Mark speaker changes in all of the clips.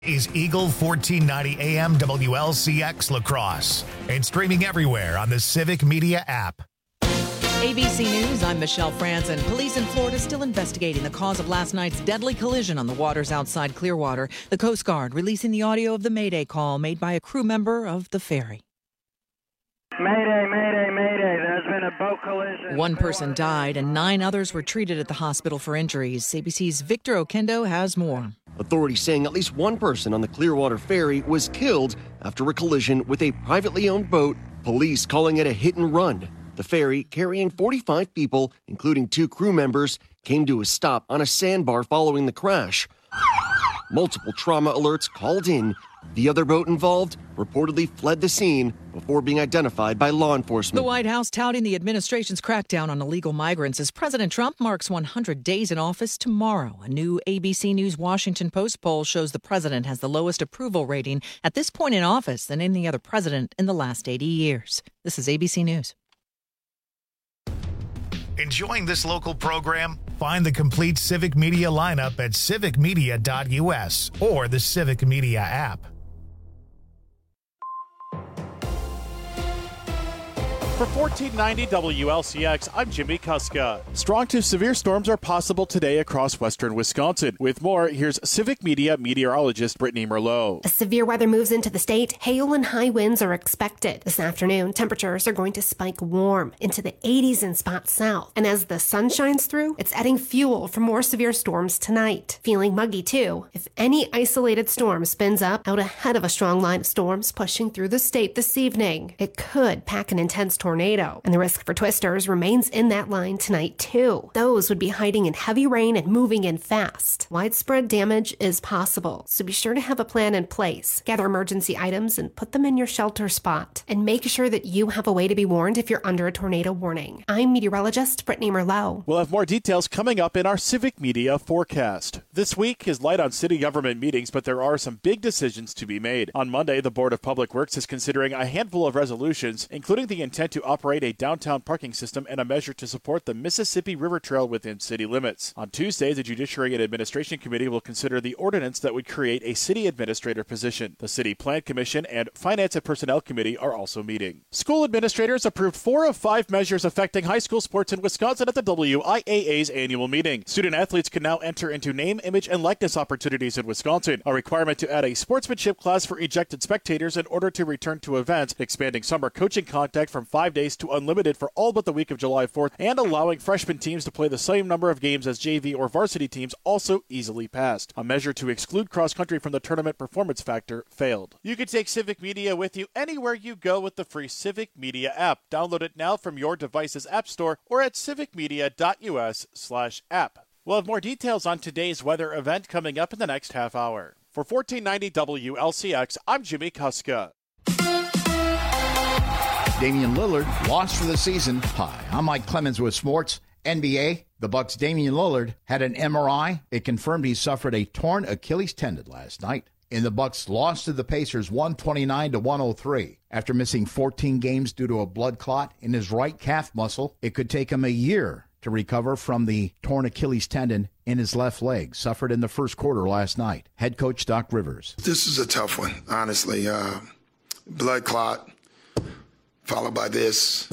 Speaker 1: Is Eagle 1490 AM WLCX Lacrosse and streaming everywhere on the Civic Media app.
Speaker 2: ABC News, I'm Michelle Franzen. Police in Florida still investigating the cause of last night's deadly collision on the waters outside Clearwater. The Coast Guard releasing the audio of the Mayday call made by a crew member of the ferry.
Speaker 3: Mayday, mayday, mayday. There's been a boat collision.
Speaker 2: One person died and 9 others were treated at the hospital for injuries. ABC's Victor Okendo has more.
Speaker 4: Authorities saying at least one person on the Clearwater ferry was killed after a collision with a privately owned boat, police calling it a hit and run. The ferry, carrying 45 people, including 2 crew members, came to a stop on a sandbar following the crash. Multiple trauma alerts called in. The other boat involved reportedly fled the scene before being identified by law enforcement.
Speaker 2: The White House touting the administration's crackdown on illegal migrants as President Trump marks 100 days in office tomorrow. A new ABC News Washington Post poll shows the president has the lowest approval rating at this point in office than any other president in the last 80 years. This is ABC News.
Speaker 1: Enjoying this local program? Find the complete Civic Media lineup at civicmedia.us or the Civic Media app.
Speaker 5: For 1490 WLCX, I'm Jimmy Kuska. Strong to severe storms are possible today across western Wisconsin. With more, here's Civic Media meteorologist Brittany Merlot.
Speaker 6: As severe weather moves into the state, hail and high winds are expected. This afternoon, temperatures are going to spike warm into the 80s in spots south. And as the sun shines through, it's adding fuel for more severe storms tonight. Feeling muggy too. If any isolated storm spins up out ahead of a strong line of storms pushing through the state this evening, it could pack an intense tornado. And the risk for twisters remains in that line tonight, too. Those would be hiding in heavy rain and moving in fast. Widespread damage is possible, so be sure to have a plan in place. Gather emergency items and put them in your shelter spot. And make sure that you have a way to be warned if you're under a tornado warning. I'm meteorologist Brittany Merlot.
Speaker 5: We'll have more details coming up in our Civic Media forecast. This week is light on city government meetings, but there are some big decisions to be made. On Monday, the Board of Public Works is considering a handful of resolutions, including the intent to operate a downtown parking system and a measure to support the Mississippi River Trail within city limits. On Tuesday, the Judiciary and Administration Committee will consider the ordinance that would create a city administrator position. The City Plan Commission and Finance and Personnel Committee are also meeting. School administrators approved 4 of 5 measures affecting high school sports in Wisconsin at the WIAA's annual meeting. Student athletes can now enter into name, image, and likeness opportunities in Wisconsin. A requirement to add a sportsmanship class for ejected spectators in order to return to events, expanding summer coaching contact from 5 days to unlimited for all but the week of July 4th, and allowing freshman teams to play the same number of games as JV or varsity teams also easily passed. A measure to exclude cross-country from the tournament performance factor failed. You can take Civic Media with you anywhere you go with the free Civic Media app. Download it now from your device's app store or at civicmedia.us/app. We'll have more details on today's weather event coming up in the next half hour. For 1490 WLCX, I'm Jimmy Kuska.
Speaker 7: Damian Lillard lost for the season. Hi, I'm Mike Clemens with sports. NBA, the Bucks' Damian Lillard had an MRI. It confirmed he suffered a torn Achilles tendon last night. And the Bucks lost to the Pacers 129-103. After missing 14 games due to a blood clot in his right calf muscle, it could take him a year to recover from the torn Achilles tendon in his left leg, suffered in the first quarter last night. Head coach Doc Rivers.
Speaker 8: This is a tough one, honestly. Blood clot, followed by this,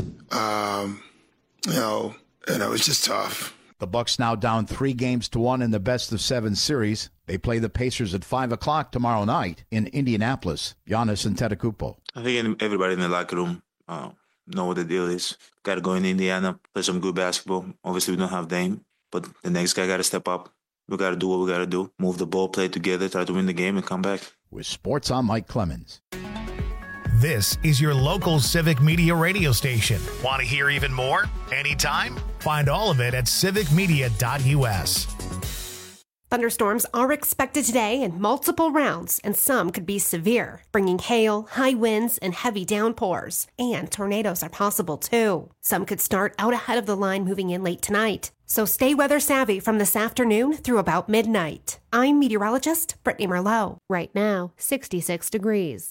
Speaker 8: it's just tough.
Speaker 7: The Bucks now down 3-1 in the best-of-7 series. They play the Pacers at 5 o'clock tomorrow night in Indianapolis. Giannis Antetokounmpo.
Speaker 9: I think everybody in the locker room know what the deal is. Got to go in Indiana, play some good basketball. Obviously, we don't have Dame, but the next guy got to step up. We got to do what we got to do. Move the ball, play together, try to win the game, and come back.
Speaker 7: With sports, I'm Mike Clemens.
Speaker 1: This is your local Civic Media radio station. Want to hear even more? Anytime? Find all of it at civicmedia.us.
Speaker 6: Thunderstorms are expected today in multiple rounds, and some could be severe, bringing hail, high winds, and heavy downpours. And tornadoes are possible, too. Some could start out ahead of the line moving in late tonight. So stay weather savvy from this afternoon through about midnight. I'm meteorologist Brittany Merlot. Right now, 66 degrees.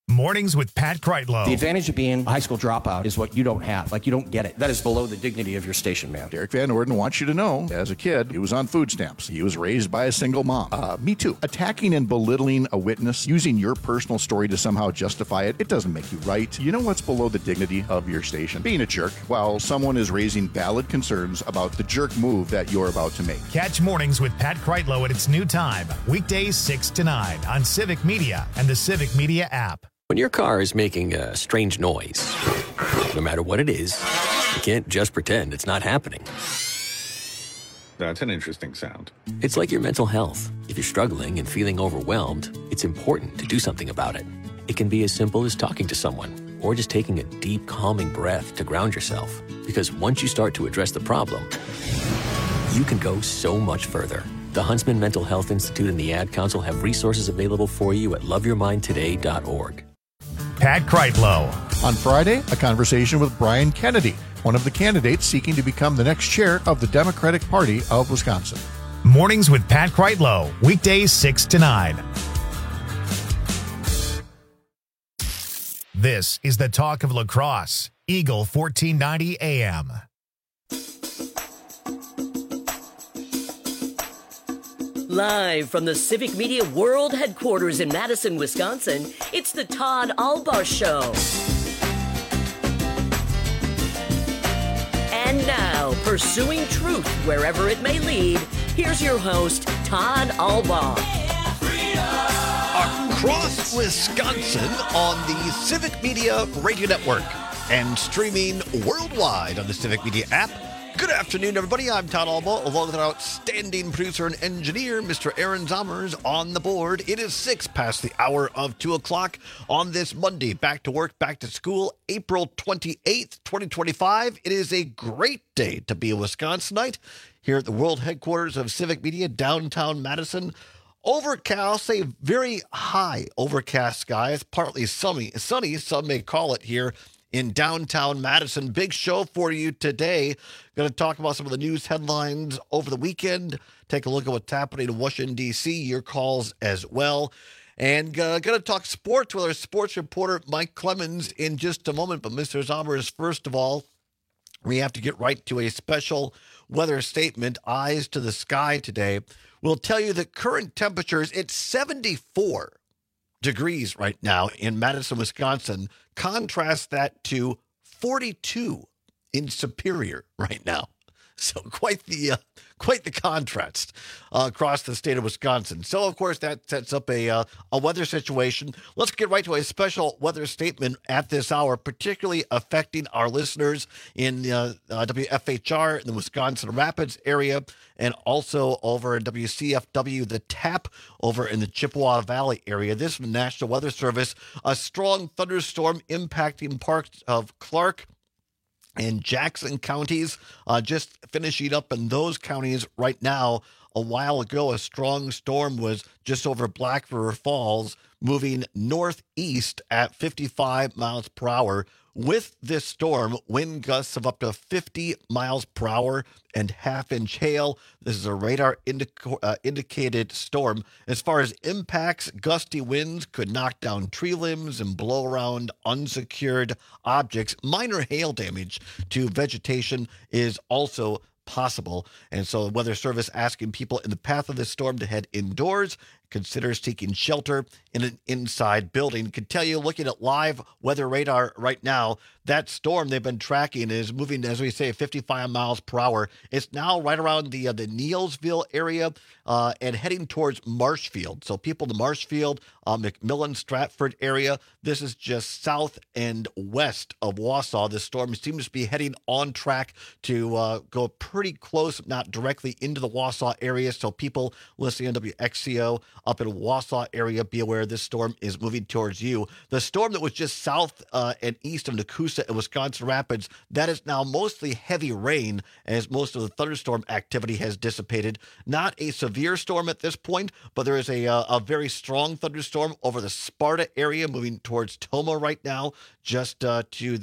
Speaker 1: Mornings with Pat Kreitlow.
Speaker 10: The advantage of being a high school dropout is what you don't have. Like, you don't get it. That is below the dignity of your station, man.
Speaker 11: Derek Van Orden wants you to know, as a kid, he was on food stamps. He was raised by a single mom. Me too. Attacking and belittling a witness, using your personal story to somehow justify it, it doesn't make you right. You know what's below the dignity of your station? Being a jerk while someone is raising valid concerns about the jerk move that you're about to make.
Speaker 1: Catch Mornings with Pat Kreitlow at its new time, weekdays 6 to 9 on Civic Media and the Civic Media app.
Speaker 12: When your car is making a strange noise, no matter what it is, you can't just pretend it's not happening.
Speaker 13: That's an interesting sound.
Speaker 12: It's like your mental health. If you're struggling and feeling overwhelmed, it's important to do something about it. It can be as simple as talking to someone or just taking a deep, calming breath to ground yourself. Because once you start to address the problem, you can go so much further. The Huntsman Mental Health Institute and the Ad Council have resources available for you at loveyourmindtoday.org.
Speaker 1: Pat Kreitlow.
Speaker 11: On Friday, a conversation with Brian Kennedy, one of the candidates seeking to become the next chair of the Democratic Party of Wisconsin.
Speaker 1: Mornings with Pat Kreitlow, weekdays 6 to 9. This is the talk of La Crosse, Eagle 1490 AM.
Speaker 14: Live from the Civic Media World Headquarters in Madison, Wisconsin, it's the Todd Albaugh Show. And now, pursuing truth wherever it may lead, here's your host, Todd Albaugh.
Speaker 15: Across Wisconsin on the Civic Media Radio Network and streaming worldwide on the Civic Media app. Good afternoon, everybody. I'm Todd Albaugh, along with our outstanding producer and engineer, Mr. Aaron Zommers, on the board. It is 6 past the hour of 2 o'clock on this Monday. Back to work, back to school, April 28th, 2025. It is a great day to be a Wisconsinite here at the world headquarters of Civic Media, downtown Madison. Overcast, I'll say very high overcast skies, partly sunny, some may call it here in downtown Madison. Big show for you today. Going to talk about some of the news headlines over the weekend. Take a look at what's happening in Washington, D.C., your calls as well. And going to talk sports with our sports reporter, Mike Clemens, in just a moment. But Mr. Zommers, first of all, we have to get right to a special weather statement, eyes to the sky today. We'll tell you the current temperatures, it's 74 degrees right now in Madison, Wisconsin. Contrast that to 42 in Superior right now. So quite the contrast across the state of Wisconsin. So, of course, that sets up a weather situation. Let's get right to a special weather statement at this hour, particularly affecting our listeners in WFHR in the Wisconsin Rapids area, and also over in WCFW, the TAP, over in the Chippewa Valley area. This is the National Weather Service. A strong thunderstorm impacting parts of Clark and Jackson counties, just finishing up in those counties right now. A while ago, a strong storm was just over Black River Falls, moving northeast at 55 miles per hour. With this storm, wind gusts of up to 50 miles per hour and half-inch hail. This is a radar indicated storm. As far as impacts, gusty winds could knock down tree limbs and blow around unsecured objects. Minor hail damage to vegetation is also possible. And so the Weather Service asking people in the path of this storm to head indoors, consider seeking shelter in an inside building. Can tell you, looking at live weather radar right now, that storm they've been tracking is moving, as we say, 55 miles per hour. It's now right around the Neilsville area and heading towards Marshfield. So people in the Marshfield, McMillan, Stratford area, this is just south and west of Wausau. This storm seems to be heading on track to go pretty close, not directly into the Wausau area. So people listening to WXCO up in the Wausau area, be aware this storm is moving towards you. The storm that was just south and east of Nakusa and Wisconsin Rapids, that is now mostly heavy rain as most of the thunderstorm activity has dissipated. Not a severe storm at this point, but there is a very strong thunderstorm over the Sparta area moving towards Toma right now, just to the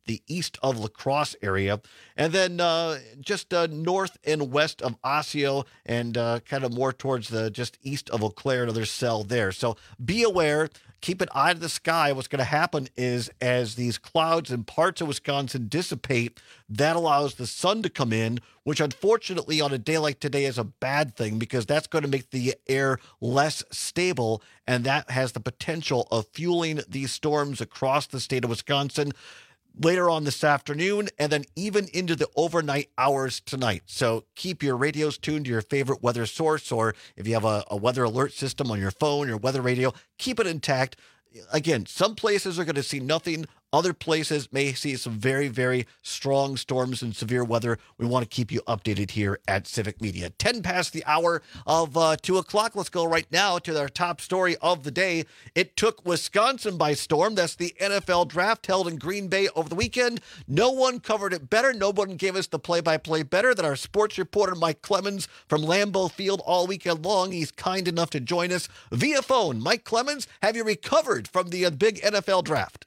Speaker 15: the east of La Crosse area. And then just north and west of Osseo and kind of more towards the just east of Eau Claire, another cell there. So be aware. Keep an eye to the sky. What's going to happen is as these clouds in parts of Wisconsin dissipate, that allows the sun to come in, which unfortunately on a day like today is a bad thing because that's going to make the air less stable, and that has the potential of fueling these storms across the state of Wisconsin later on this afternoon, and then even into the overnight hours tonight. So keep your radios tuned to your favorite weather source, or if you have a weather alert system on your phone or weather radio, keep it intact. Again, some places are going to see nothing. Other places may see some very, very strong storms and severe weather. We want to keep you updated here at Civic Media. 10 past the hour of 2 o'clock. Let's go right now to our top story of the day. It took Wisconsin by storm. That's the NFL draft held in Green Bay over the weekend. No one covered it better. No one gave us the play-by-play better than our sports reporter, Mike Clemens from Lambeau Field all weekend long. He's kind enough to join us via phone. Mike Clemens, have you recovered from the big NFL draft?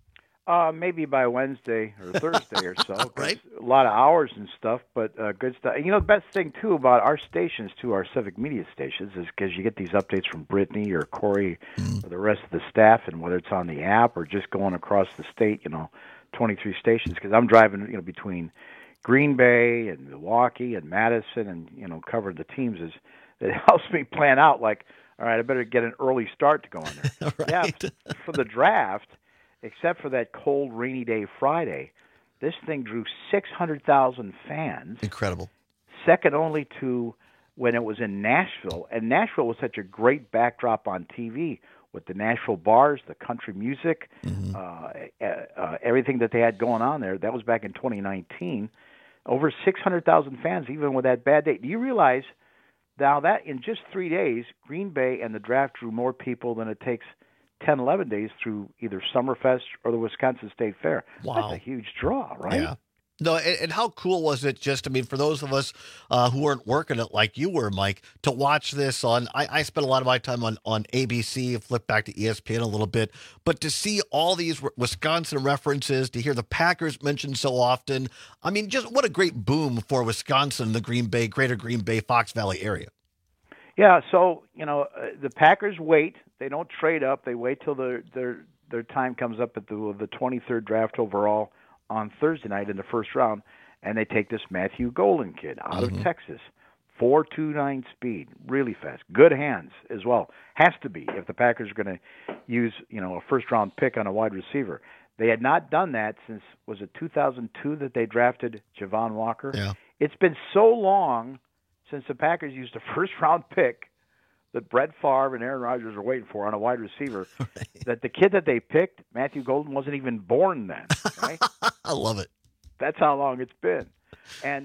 Speaker 16: Maybe by Wednesday or Thursday or so.
Speaker 15: Right.
Speaker 16: A lot of hours and stuff, but good stuff. You know, the best thing, too, about our stations, too, our Civic Media stations, is because you get these updates from Brittany or Corey or the rest of the staff, and whether it's on the app or just going across the state, 23 stations, because I'm driving, between Green Bay and Milwaukee and Madison and, covering the teams. It helps me plan out, like, all right, I better get an early start to go on there.
Speaker 15: Right.
Speaker 16: Yeah, for the draft, except for that cold, rainy day Friday, this thing drew 600,000 fans.
Speaker 15: Incredible.
Speaker 16: Second only to when it was in Nashville. And Nashville was such a great backdrop on TV with the Nashville bars, the country music, everything that they had going on there. That was back in 2019. Over 600,000 fans, even with that bad day. Do you realize now that in just 3 days, Green Bay and the draft drew more people than it takes 10, 11 days through either Summerfest or the Wisconsin State Fair.
Speaker 15: Wow.
Speaker 16: That's a huge draw, right?
Speaker 15: Yeah. No, and how cool was it just, for those of us who weren't working it like you were, Mike, to watch this on, I spent a lot of my time on ABC, flip back to ESPN a little bit, but to see all these Wisconsin references, to hear the Packers mentioned so often, just what a great boom for Wisconsin, the greater Green Bay, Fox Valley area.
Speaker 16: Yeah, so, the Packers wait. They don't trade up. They wait till their time comes up at the 23rd draft overall on Thursday night in the first round, and they take this Matthew Golden kid out of Texas. 4.29 speed, really fast. Good hands as well. Has to be if the Packers are going to use, a first-round pick on a wide receiver. They had not done that since, was it 2002 that they drafted Javon Walker?
Speaker 15: Yeah.
Speaker 16: It's been so long since the Packers used a first-round pick that Brett Favre and Aaron Rodgers are waiting for on a wide receiver, that the kid that they picked, Matthew Golden, wasn't even born then, right?
Speaker 15: I love it.
Speaker 16: That's how long it's been. And,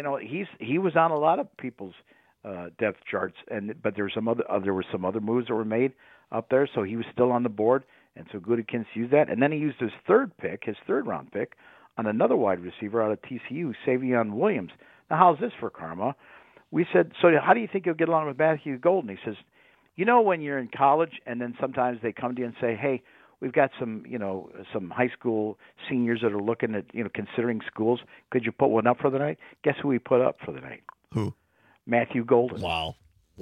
Speaker 16: he was on a lot of people's depth charts, but there were some other moves that were made up there, so he was still on the board, and so Gutekunst used that. And then he used his third-round pick, on another wide receiver out of TCU, Savion Williams. Now, how's this for karma? We said, so how do you think you'll get along with Matthew Golden? He says, when you're in college and then sometimes they come to you and say, hey, we've got some high school seniors that are looking at, considering schools. Could you put one up for the night? Guess who we put up for the night?
Speaker 15: Who?
Speaker 16: Matthew Golden.
Speaker 15: Wow.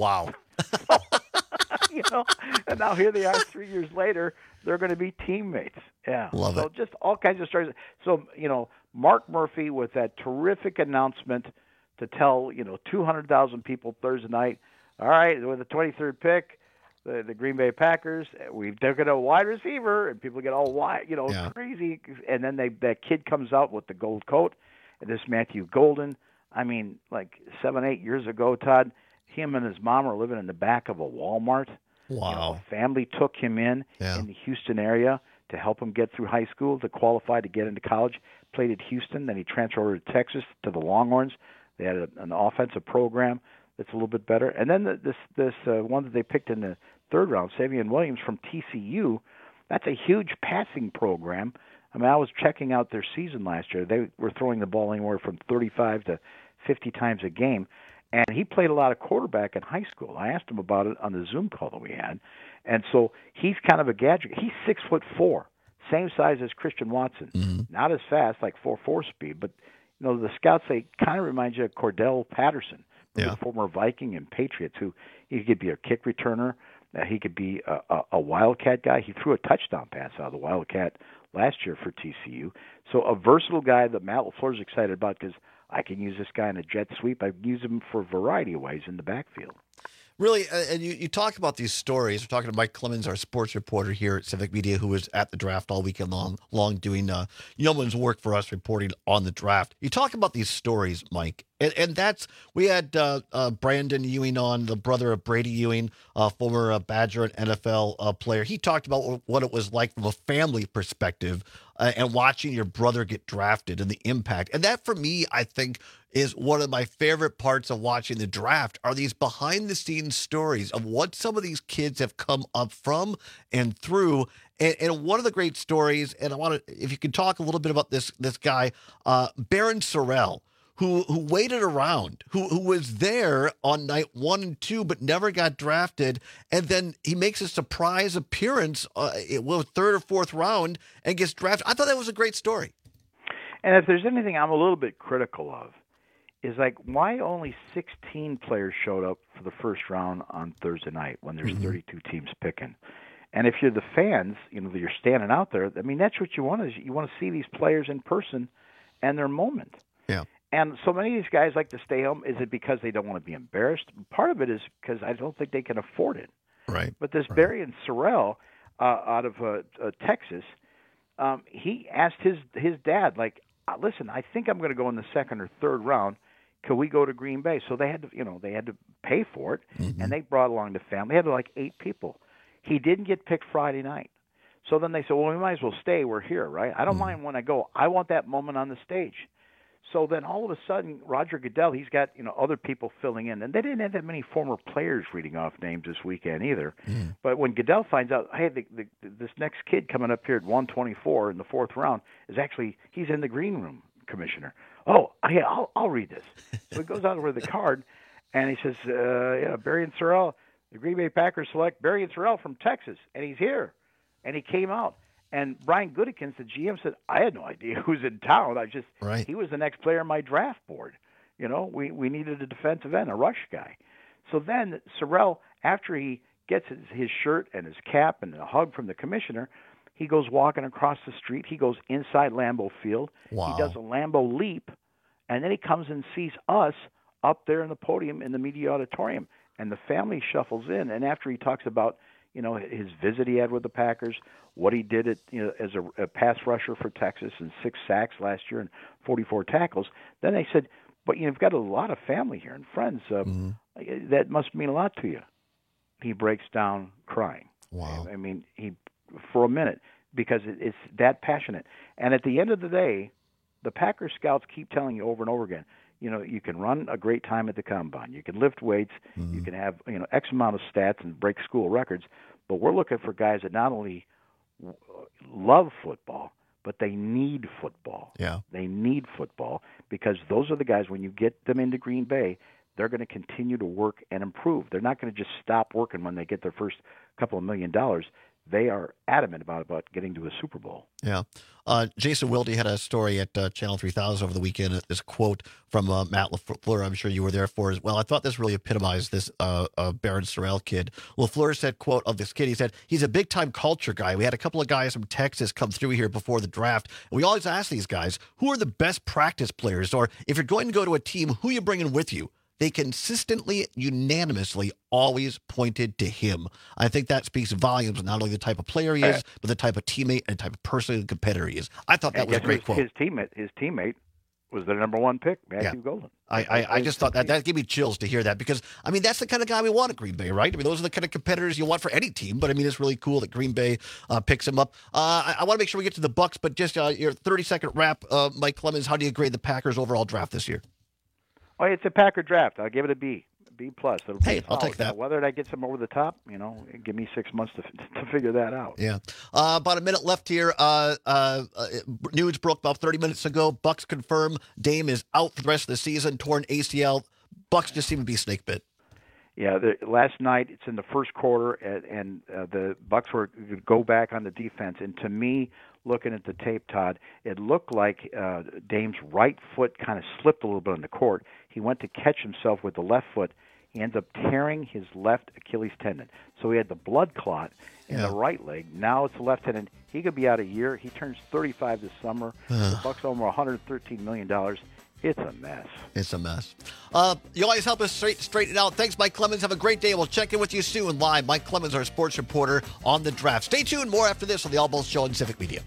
Speaker 16: And now here they are 3 years later. They're going to be teammates. Yeah.
Speaker 15: Love it.
Speaker 16: So just all kinds of stories. So, Mark Murphy with that terrific announcement to tell, 200,000 people Thursday night, all right, with the 23rd pick, the Green Bay Packers, we've taken a wide receiver, and people get all crazy. And then that kid comes out with the gold coat, and this Matthew Golden, like 7-8 years ago, Todd, him and his mom were living in the back of a Walmart.
Speaker 15: Wow.
Speaker 16: A family took him in the Houston area to help him get through high school, to qualify to get into college. Played at Houston, then he transferred over to Texas to the Longhorns. They had an offensive program that's a little bit better. And then this one that they picked in the third round, Savion Williams from TCU, that's a huge passing program. I was checking out their season last year. They were throwing the ball anywhere from 35 to 50 times a game. And he played a lot of quarterback in high school. I asked him about it on the Zoom call that we had. And so he's kind of a gadget. He's 6'4", same size as Christian Watson. Not as fast, like 4.4 speed, but the scouts say kind of remind you of Cordell Patterson, the former Viking and Patriots, who he could be a kick returner. He could be a Wildcat guy. He threw a touchdown pass out of the Wildcat last year for TCU. So a versatile guy that Matt LaFleur is excited about because I can use this guy in a jet sweep. I can use him for a variety of ways in the backfield.
Speaker 15: Really, and you talk about these stories. We're talking to Mike Clemens, our sports reporter here at Civic Media, who was at the draft all weekend long doing yeoman's work for us, reporting on the draft. You talk about these stories, Mike, and that's we had Brandon Ewing on, the brother of Brady Ewing, former Badger and NFL player. He talked about what it was like from a family perspective and watching your brother get drafted and the impact. And that, for me, I think, is one of my favorite parts of watching the draft are these behind-the-scenes stories of what some of these kids have come up from and through. And one of the great stories, and I want to, if you could talk a little bit about this guy, Barron Sorrell, who waited around, who was there on night 1 and 2, but never got drafted. And then he makes a surprise appearance, third or fourth round, and gets drafted. I thought that was a great story.
Speaker 16: And if there's anything I'm a little bit critical of, is like why only 16 players showed up for the first round on Thursday night when there's 32 teams picking. And if you're the fans, you're standing out there, I mean, that's what you want, is you want to see these players in person and their moment.
Speaker 15: Yeah.
Speaker 16: And so many of these guys like to stay home. Is it because they don't want to be embarrassed? Part of it is because I don't think they can afford it.
Speaker 15: Right.
Speaker 16: But this Barry and Sorrell out of Texas, he asked his dad, like, listen, I think I'm going to go in the second or third round. Could we go to Green Bay? So they had to pay for it, and they brought along the family. They had like 8 people. He didn't get picked Friday night. So then they said, well, we might as well stay. We're here, right? I don't mind when I go. I want that moment on the stage. So then all of a sudden, Roger Goodell, he's got other people filling in. And they didn't have that many former players reading off names this weekend either. But when Goodell finds out, hey, this next kid coming up here at 124 in the 4th round is actually, he's in the green room, Commissioner. Oh, yeah, I'll read this. So he goes out with the card, and he says, Barry and Sorrell, the Green Bay Packers select Barry and Sorrell from Texas, and he's here. And he came out. And Brian Gutekunst, the GM, said, I had no idea who's in town. He was the next player on my draft board. We needed a defensive end, a rush guy. So then Sorrell, after he gets his shirt and his cap and a hug from the commissioner, he goes walking across the street. He goes inside Lambeau Field.
Speaker 15: Wow.
Speaker 16: He does a Lambeau leap, and then he comes and sees us up there in the podium in the media auditorium. And the family shuffles in, and after he talks about his visit he had with the Packers, what he did as a pass rusher for Texas and 6 sacks last year and 44 tackles. Then they said, but you've got a lot of family here and friends. That must mean a lot to you. He breaks down crying.
Speaker 15: Wow.
Speaker 16: I mean, for a minute, because it's that passionate. And at the end of the day, the Packers scouts keep telling you over and over again, you can run a great time at the combine. You can lift weights. You can have X amount of stats and break school records. But we're looking for guys that not only love football, but they need football.
Speaker 15: Yeah.
Speaker 16: They need football because those are the guys, when you get them into Green Bay, they're going to continue to work and improve. They're not going to just stop working when they get their first couple of $1 million. They are adamant about getting to a Super Bowl.
Speaker 15: Yeah. Jason Wilde had a story at Channel 3000 over the weekend. This quote from Matt LaFleur, I'm sure you were there for as well. I thought this really epitomized this Barron Sorrell kid. LaFleur said, quote, of this kid, he said, he's a big-time culture guy. We had a couple of guys from Texas come through here before the draft, and we always ask these guys, who are the best practice players? Or if you're going to go to a team, who are you bringing with you? They consistently, unanimously, always pointed to him. I think that speaks volumes of not only the type of player he is, but the type of teammate and type of person and competitor he is. I thought that was a great quote.
Speaker 16: His teammate was the number 1 pick, Matthew Golden.
Speaker 15: I just thought that gave me chills to hear that because, I mean, that's the kind of guy we want at Green Bay, right? I mean, those are the kind of competitors you want for any team, but I mean, it's really cool that Green Bay picks him up. I want to make sure we get to the Bucs, but just your 30-second wrap, Mike Clemens, how do you grade the Packers' overall draft this year?
Speaker 16: Oh, it's a Packer draft. I'll give it a B. B+.
Speaker 15: Hey, I'll take that.
Speaker 16: Whether that gets them over the top, give me 6 months to figure that out.
Speaker 15: Yeah. About a minute left here. News broke about 30 minutes ago. Bucs confirm Dame is out for the rest of the season, torn ACL. Bucs just seem to be snake bit.
Speaker 16: Yeah, last night it's in the first quarter, and the Bucks were going to go back on the defense. And to me, looking at the tape, Todd, it looked like Dame's right foot kind of slipped a little bit on the court. He went to catch himself with the left foot. He ends up tearing his left Achilles tendon. So he had the blood clot in the right leg. Now it's the left tendon. He could be out a year. He turns 35 this summer. The Bucks owe him $113 million. It's a mess.
Speaker 15: It's a mess. You always help us straighten it out. Thanks, Mike Clemens. Have a great day. We'll check in with you soon live. Mike Clemens, our sports reporter on the draft. Stay tuned. More after this on the All Balls Show on Civic Media.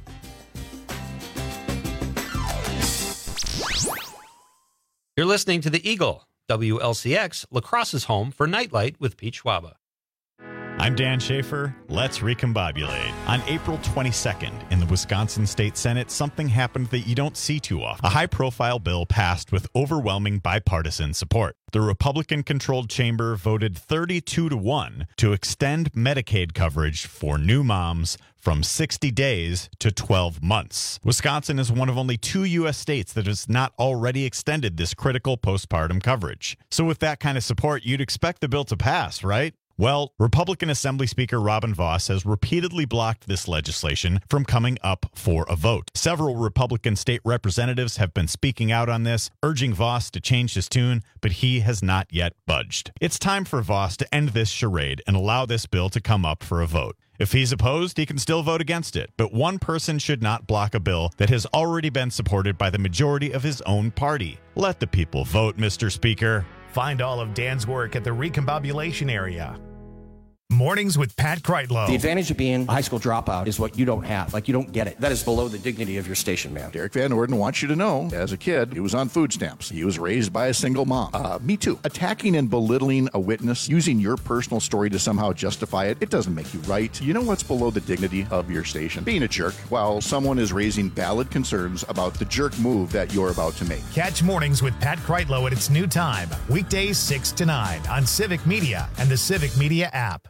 Speaker 17: You're listening to The Eagle, WLCX, La Crosse's home for Nightlight with Pete Schwaba.
Speaker 18: I'm Dan Schaefer. Let's recombobulate. On April 22nd, in the Wisconsin State Senate, something happened that you don't see too often. A high-profile bill passed with overwhelming bipartisan support. The Republican-controlled chamber voted 32-1 to extend Medicaid coverage for new moms from 60 days to 12 months. Wisconsin is one of only 2 U.S. states that has not already extended this critical postpartum coverage. So with that kind of support, you'd expect the bill to pass, right? Well, Republican Assembly Speaker Robin Vos has repeatedly blocked this legislation from coming up for a vote. Several Republican state representatives have been speaking out on this, urging Vos to change his tune, but he has not yet budged. It's time for Vos to end this charade and allow this bill to come up for a vote. If he's opposed, he can still vote against it, but one person should not block a bill that has already been supported by the majority of his own party. Let the people vote, Mr. Speaker.
Speaker 1: Find all of Dan's work at the Recombobulation area. Mornings with Pat Kreitlow.
Speaker 10: The advantage of being a high school dropout is what you don't have. Like, you don't get it. That is below the dignity of your station, man.
Speaker 11: Derek Van Orden wants you to know, as a kid, he was on food stamps. He was raised by a single mom. Me too. Attacking and belittling a witness, using your personal story to somehow justify it, it doesn't make you right. You know what's below the dignity of your station? Being a jerk while someone is raising valid concerns about the jerk move that you're about to make.
Speaker 1: Catch Mornings with Pat Kreitlow at its new time, weekdays 6 to 9 on Civic Media and the Civic Media app.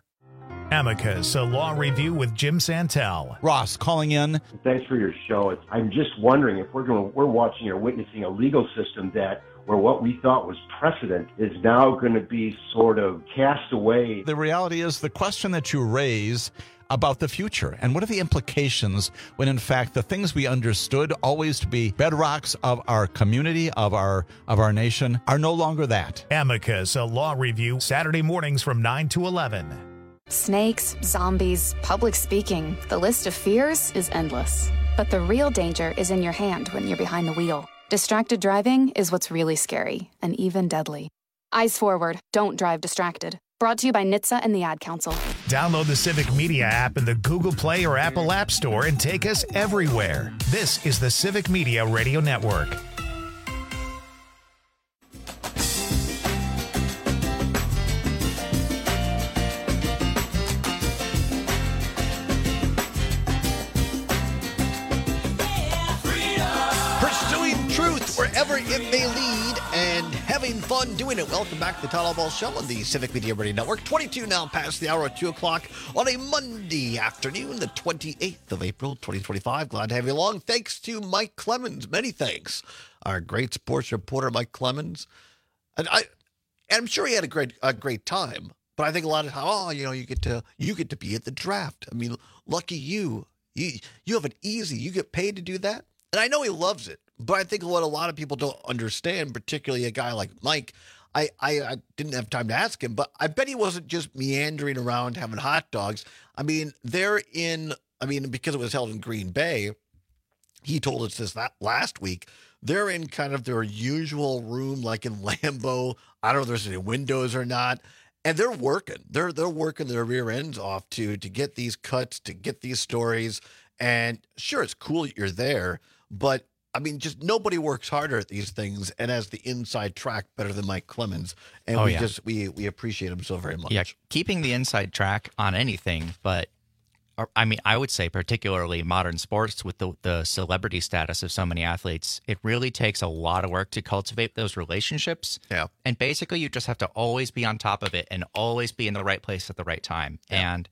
Speaker 1: Amicus, a law review with Jim Santel.
Speaker 19: Ross calling in.
Speaker 20: Thanks for your show. I'm just wondering if we're watching or witnessing a legal system where what we thought was precedent is now going to be sort of cast away.
Speaker 19: The reality is the question that you raise about the future and what are the implications when in fact the things we understood always to be bedrocks of our community, of our nation, are no longer that.
Speaker 1: Amicus, a law review, Saturday mornings from 9 to 11.
Speaker 21: Snakes, zombies, public speaking, the list of fears is endless. But the real danger is in your hand when you're behind the wheel. Distracted driving is what's really scary and even deadly. Eyes forward, don't drive distracted. Brought to you by NHTSA and the Ad Council.
Speaker 1: Download the Civic Media app in the Google Play or Apple App Store and take us everywhere. This is the Civic Media Radio Network.
Speaker 15: Wherever it may lead and having fun doing it. Welcome back to the Todd All Balls Show on the Civic Media Radio Network. 22 now past the hour of 2 o'clock on a Monday afternoon, the 28th of April, 2025. Glad to have you along. Thanks to Mike Clemens. Many thanks. Our great sports reporter, Mike Clemens. And I'm sure he had a great time, but I think a lot of you get to be at the draft. I mean, lucky you. You have it easy. You get paid to do that. And I know he loves it. But I think what a lot of people don't understand, particularly a guy like Mike, I didn't have time to ask him, but I bet he wasn't just meandering around having hot dogs. I mean, because it was held in Green Bay, he told us this last week, they're in kind of their usual room, like in Lambeau. I don't know if there's any windows or not. And they're working. They're working their rear ends off to get these cuts, to get these stories. And sure, it's cool that you're there, but I mean, just nobody works harder at these things and has the inside track better than Mike Clemens. And we appreciate him so very much.
Speaker 22: Yeah, keeping the inside track on anything, but I mean, I would say particularly modern sports with the celebrity status of so many athletes, it really takes a lot of work to cultivate those relationships.
Speaker 15: Yeah.
Speaker 22: And basically you just have to always be on top of it and always be in the right place at the right time. Yeah. And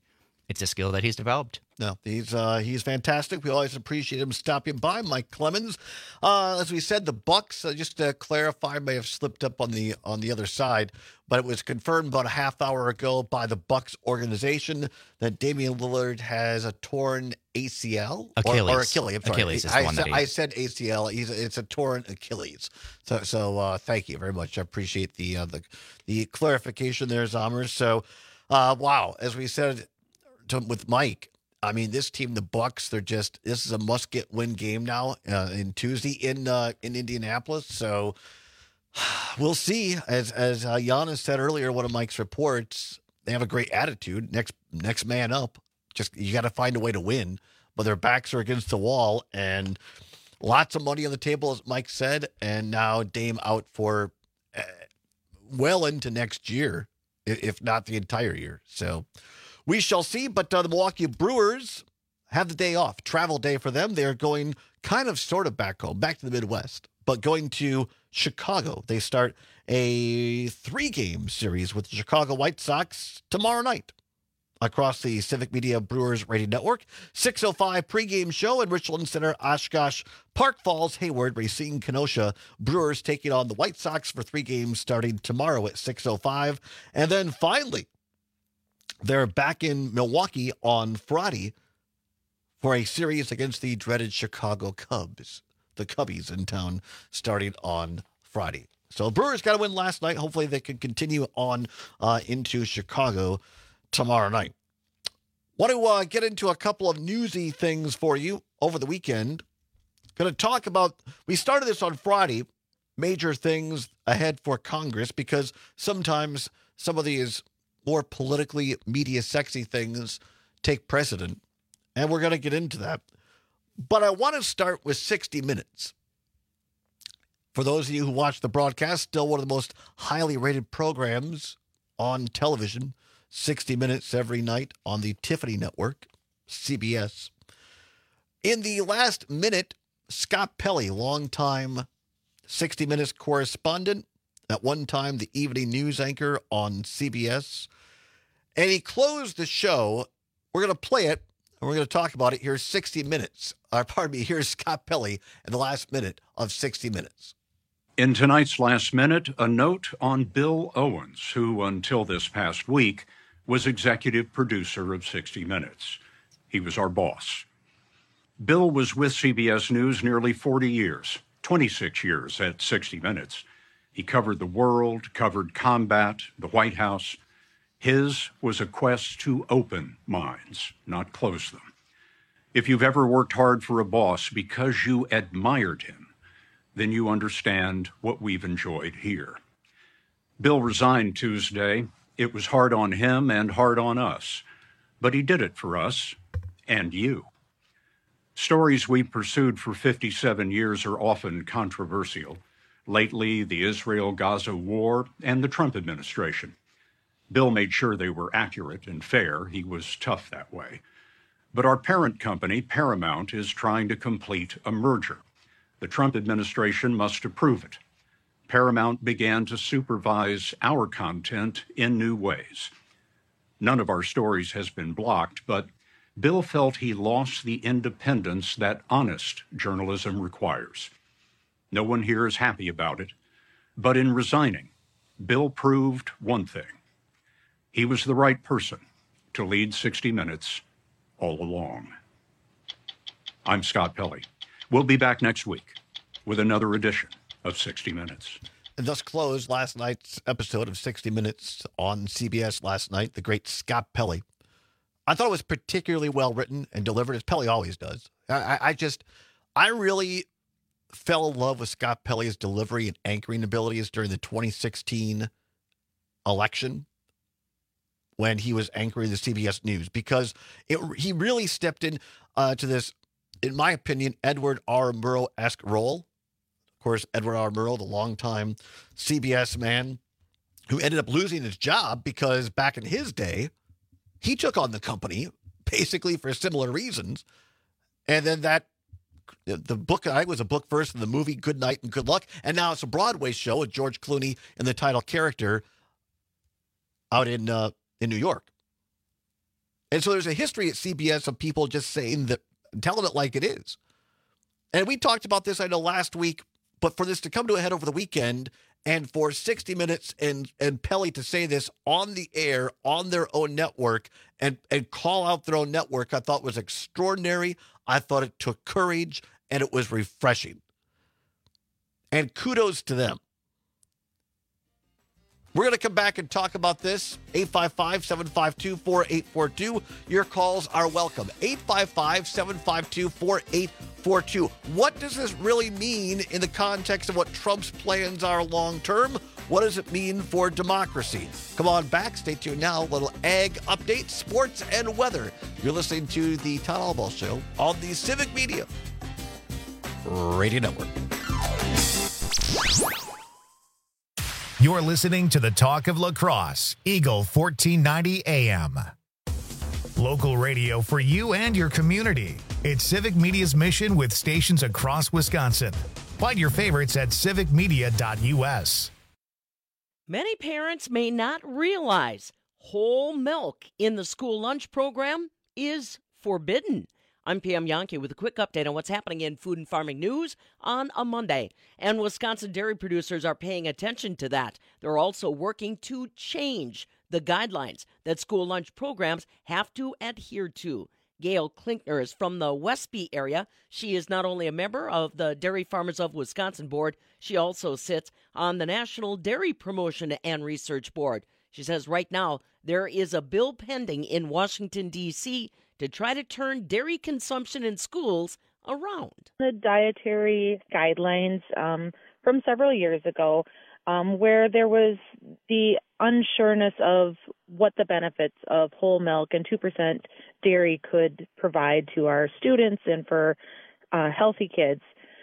Speaker 22: it's a skill that he's developed.
Speaker 15: No, he's fantastic. We always appreciate him stopping by. Mike Clemens, as we said, the Bucks. Just to clarify, may have slipped up on the other side, but it was confirmed about a half hour ago by the Bucks organization that Damian Lillard has a torn ACL
Speaker 22: Achilles.
Speaker 15: or Achilles. I'm sorry.
Speaker 22: Achilles is the one that
Speaker 15: I said ACL. It's a torn Achilles. So thank you very much. I appreciate the clarification there, Zomer. So wow, as we said with Mike. I mean, this team, the Bucks, this is a must-get-win game now in Tuesday in Indianapolis. So we'll see. As Giannis said earlier, one of Mike's reports, they have a great attitude. Next man up. Just you got to find a way to win. But their backs are against the wall, and lots of money on the table, as Mike said. And now Dame out for well into next year, if not the entire year. So we shall see, but the Milwaukee Brewers have the day off, travel day for them. They're going kind of sort of back home, back to the Midwest, but going to Chicago. They start a 3-game series with the Chicago White Sox tomorrow night across the Civic Media Brewers Radio Network. 6:05 pregame show in Richland Center, Oshkosh, Park Falls, Hayward, Racine, Kenosha. Brewers taking on the White Sox for 3 games starting tomorrow at 6:05. And then finally, they're back in Milwaukee on Friday for a series against the dreaded Chicago Cubs. The Cubbies in town starting on Friday. So Brewers got to win last night. Hopefully they can continue on into Chicago tomorrow night. Want to get into a couple of newsy things for you over the weekend. Going to talk about, we started this on Friday, major things ahead for Congress, because sometimes some of these more politically media sexy things take precedent, and we're going to get into that. But I want to start with 60 Minutes. For those of you who watch the broadcast, still one of the most highly rated programs on television, 60 Minutes every night on the Tiffany Network, CBS. In the last minute, Scott Pelley, longtime 60 Minutes correspondent, at one time the evening news anchor on CBS. And he closed the show. We're going to play it, and we're going to talk about it. Here's 60 Minutes. Here's Scott Pelley in the last minute of 60 Minutes.
Speaker 3: In tonight's last minute, a note on Bill Owens, who until this past week was executive producer of 60 Minutes. He was our boss. Bill was with CBS News nearly 40 years, 26 years at 60 Minutes. He covered the world, covered combat, the White House. His was a quest to open minds, not close them. If you've ever worked hard for a boss because you admired him, then you understand what we've enjoyed here. Bill resigned Tuesday. It was hard on him and hard on us, but he did it for us and you. Stories we pursued for 57 years are often controversial. Lately, the Israel-Gaza war and the Trump administration. Bill made sure they were accurate and fair. He was tough that way. But our parent company, Paramount, is trying to complete a merger. The Trump administration must approve it. Paramount began to supervise our content in new ways. None of our stories has been blocked, but Bill felt he lost the independence that honest journalism requires. No one here is happy about it, but in resigning, Bill proved one thing. He was the right person to lead 60 Minutes all along. I'm Scott Pelley. We'll be back next week with another edition of 60 Minutes.
Speaker 15: And thus closed last night's episode of 60 Minutes on CBS last night, the great Scott Pelley. I thought it was particularly well written and delivered, as Pelley always does. I really fell in love with Scott Pelley's delivery and anchoring abilities during the 2016 election when he was anchoring the CBS News, because he really stepped in to this, in my opinion, Edward R. Murrow-esque role. Of course, Edward R. Murrow, the longtime CBS man who ended up losing his job because back in his day, he took on the company basically for similar reasons. And then the book, I was a book first, and the movie Good Night and Good Luck. And now it's a Broadway show with George Clooney in the title character out in New York. And so there's a history at CBS of people just saying that, telling it like it is. And we talked about this, I know, last week, but for this to come to a head over the weekend and for 60 Minutes and Pelly to say this on the air, on their own network, and call out their own network, I thought was extraordinary. I thought it took courage, and it was refreshing. And kudos to them. We're going to come back and talk about this. 855-752-4842. Your calls are welcome. 855-752-4842. What does this really mean in the context of what Trump's plans are long term? What does it mean for democracy? Come on back. Stay tuned now. A little ag update, sports, and weather. You're listening to the Todd Albaugh Show on the Civic Media Radio Network.
Speaker 1: You're listening to the Talk of La Crosse, Eagle 1490 AM. Local radio for you and your community. It's Civic Media's mission with stations across Wisconsin. Find your favorites at civicmedia.us.
Speaker 2: Many parents may not realize whole milk in the school lunch program is forbidden. I'm Pam Yankee with a quick update on what's happening in food and farming news on a Monday. And Wisconsin dairy producers are paying attention to that. They're also working to change the guidelines that school lunch programs have to adhere to. Gail Klinkner is from the Westby area. She is not only a member of the Dairy Farmers of Wisconsin Board, she also sits on the National Dairy Promotion and Research Board. She says right now there is a bill pending in Washington, D.C. to try to turn dairy consumption in schools around.
Speaker 4: The dietary guidelines from several years ago, where there was the unsureness of what the benefits of whole milk and 2% dairy could provide to our students and for healthy kids.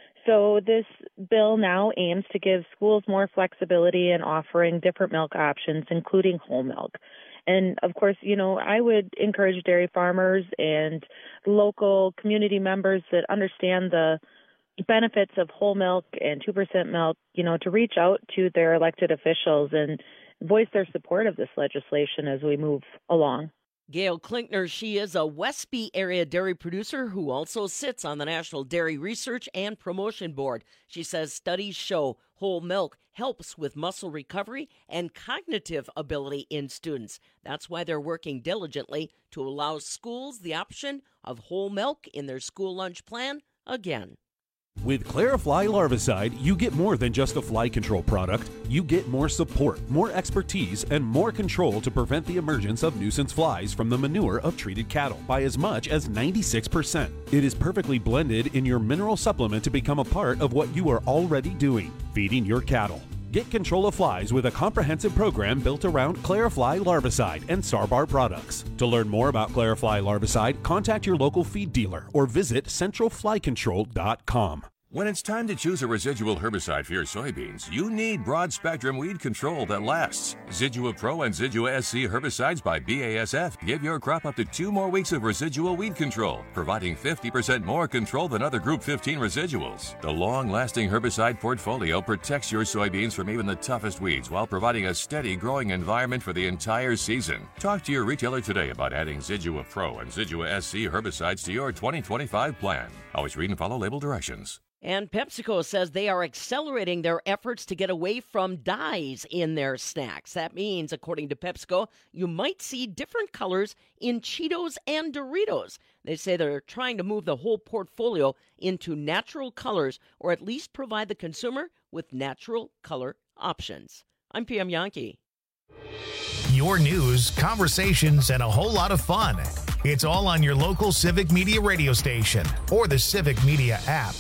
Speaker 4: So this bill now aims to give schools more flexibility in offering different milk options, including whole milk. And, of course, you know, I would encourage dairy farmers and local community members that understand the benefits of whole milk and 2% milk, you know, to reach out to their elected officials and voice their support of this legislation as we move along.
Speaker 2: Gail Klinkner, she is a Westby area dairy producer who also sits on the National Dairy Research and Promotion Board. She says studies show whole milk helps with muscle recovery and cognitive ability in students. That's why they're working diligently to allow schools the option of whole milk in their school lunch plan again.
Speaker 23: With Clarifly Larvicide, you get more than just a fly control product. You get more support, more expertise, and more control to prevent the emergence of nuisance flies from the manure of treated cattle by as much as 96%. It is perfectly blended in your mineral supplement to become a part of what you are already doing, feeding your cattle. Get control of flies with a comprehensive program built around Clarifly Larvicide and Sarbar products. To learn more about Clarifly Larvicide, contact your local feed dealer or visit centralflycontrol.com.
Speaker 24: When it's time to choose a residual herbicide for your soybeans, you need broad-spectrum weed control that lasts. Zidua Pro and Zidua SC herbicides by BASF give your crop up to 2 more weeks of residual weed control, providing 50% more control than other Group 15 residuals. The long-lasting herbicide portfolio protects your soybeans from even the toughest weeds while providing a steady growing environment for the entire season. Talk to your retailer today about adding Zidua Pro and Zidua SC herbicides to your 2025 plan. Always read and follow label directions.
Speaker 2: And PepsiCo says they are accelerating their efforts to get away from dyes in their snacks. That means, according to PepsiCo, you might see different colors in Cheetos and Doritos. They say they're trying to move the whole portfolio into natural colors, or at least provide the consumer with natural color options. I'm PM Yankee.
Speaker 1: Your news, conversations, and a whole lot of fun. It's all on your local Civic Media radio station or the Civic Media app.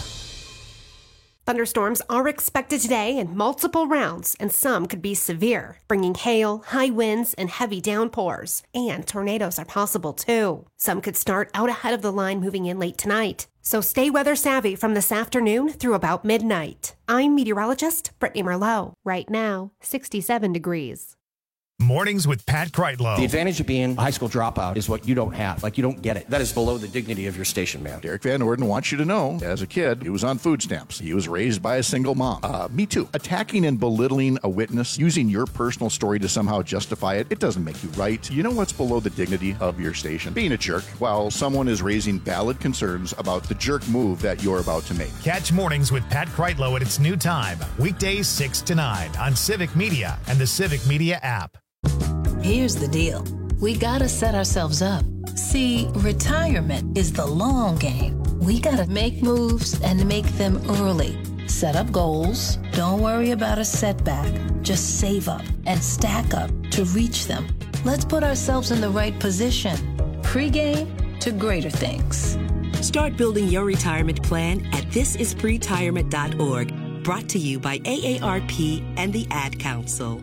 Speaker 6: Thunderstorms are expected today in multiple rounds, and some could be severe, bringing hail, high winds, and heavy downpours. And tornadoes are possible, too. Some could start out ahead of the line moving in late tonight. So stay weather savvy from this afternoon through about midnight. I'm meteorologist Brittany Merlot. Right now, 67 degrees.
Speaker 1: Mornings with Pat Kreitlow.
Speaker 10: The advantage of being a high school dropout is what you don't have. Like, you don't get it. That is below the dignity of your station, man.
Speaker 11: Derek Van Orden wants you to know, as a kid, he was on food stamps. He was raised by a single mom. Me too. Attacking and belittling a witness, using your personal story to somehow justify it, it doesn't make you right. You know what's below the dignity of your station? Being a jerk while someone is raising valid concerns about the jerk move that you're about to make.
Speaker 1: Catch Mornings with Pat Kreitlow at its new time, weekdays 6 to 9 on Civic Media and the Civic Media app.
Speaker 5: Here's the deal. We gotta set ourselves up. See, retirement is the long game. We gotta make moves and make them early. Set up goals. Don't worry about a setback. Just save up and stack up to reach them. Let's put ourselves in the right position. Pre-game to greater things.
Speaker 7: Start building your retirement plan at thisispretirement.org. Brought to you by AARP and the Ad Council.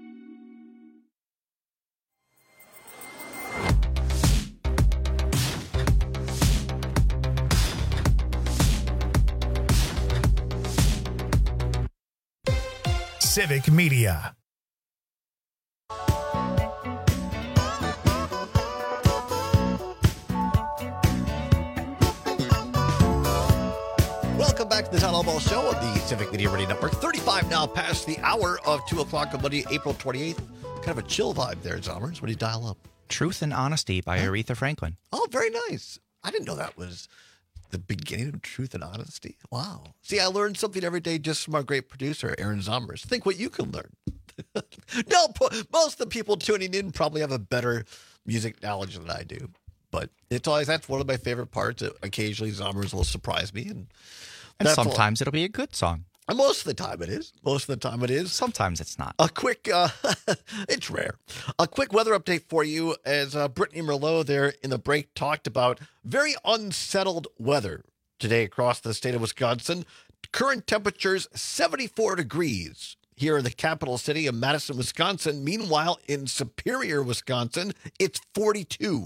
Speaker 1: Civic Media.
Speaker 15: Welcome back to the Town Hall Ball Show on the Civic Media Radio Network. 35 now past the hour of 2 o'clock on Monday, April 28th. Kind of a chill vibe there, Zommers. What do you dial up?
Speaker 22: Truth and Honesty by Aretha Franklin.
Speaker 15: Oh, very nice. I didn't know that was the beginning of Truth and Honesty. Wow. See, I learned something every day just from our great producer, Aaron Zommers. Think what you can learn. No, most of the people tuning in probably have a better music knowledge than I do. But it's always, that's one of my favorite parts. Occasionally, Zommers will surprise me. And
Speaker 22: sometimes it'll be a good song.
Speaker 15: Most of the time it is.
Speaker 22: Sometimes it's not.
Speaker 15: A quick, it's rare. A quick weather update for you as Brittany Merlot there in the break talked about very unsettled weather today across the state of Wisconsin. Current temperatures 74 degrees here in the capital city of Madison, Wisconsin. Meanwhile, in Superior, Wisconsin, it's 42.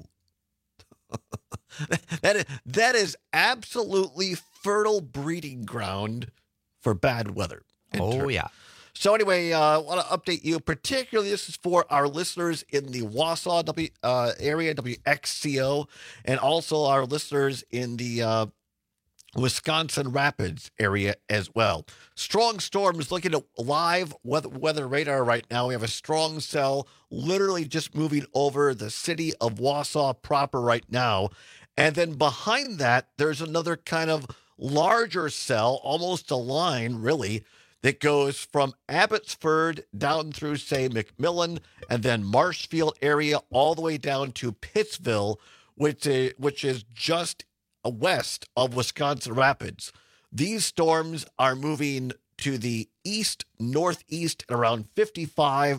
Speaker 15: That is absolutely fertile breeding ground for bad weather.
Speaker 22: Oh, yeah.
Speaker 15: So anyway, I want to update you. Particularly, this is for our listeners in the Wausau area, WXCO, and also our listeners in the Wisconsin Rapids area as well. Strong storms looking at live weather radar right now. We have a strong cell literally just moving over the city of Wausau proper right now. And then behind that, there's another kind of larger cell, almost a line, really, that goes from Abbotsford down through, say, McMillan, and then Marshfield area, all the way down to Pittsville, which is just west of Wisconsin Rapids. These storms are moving to the east, northeast at around 50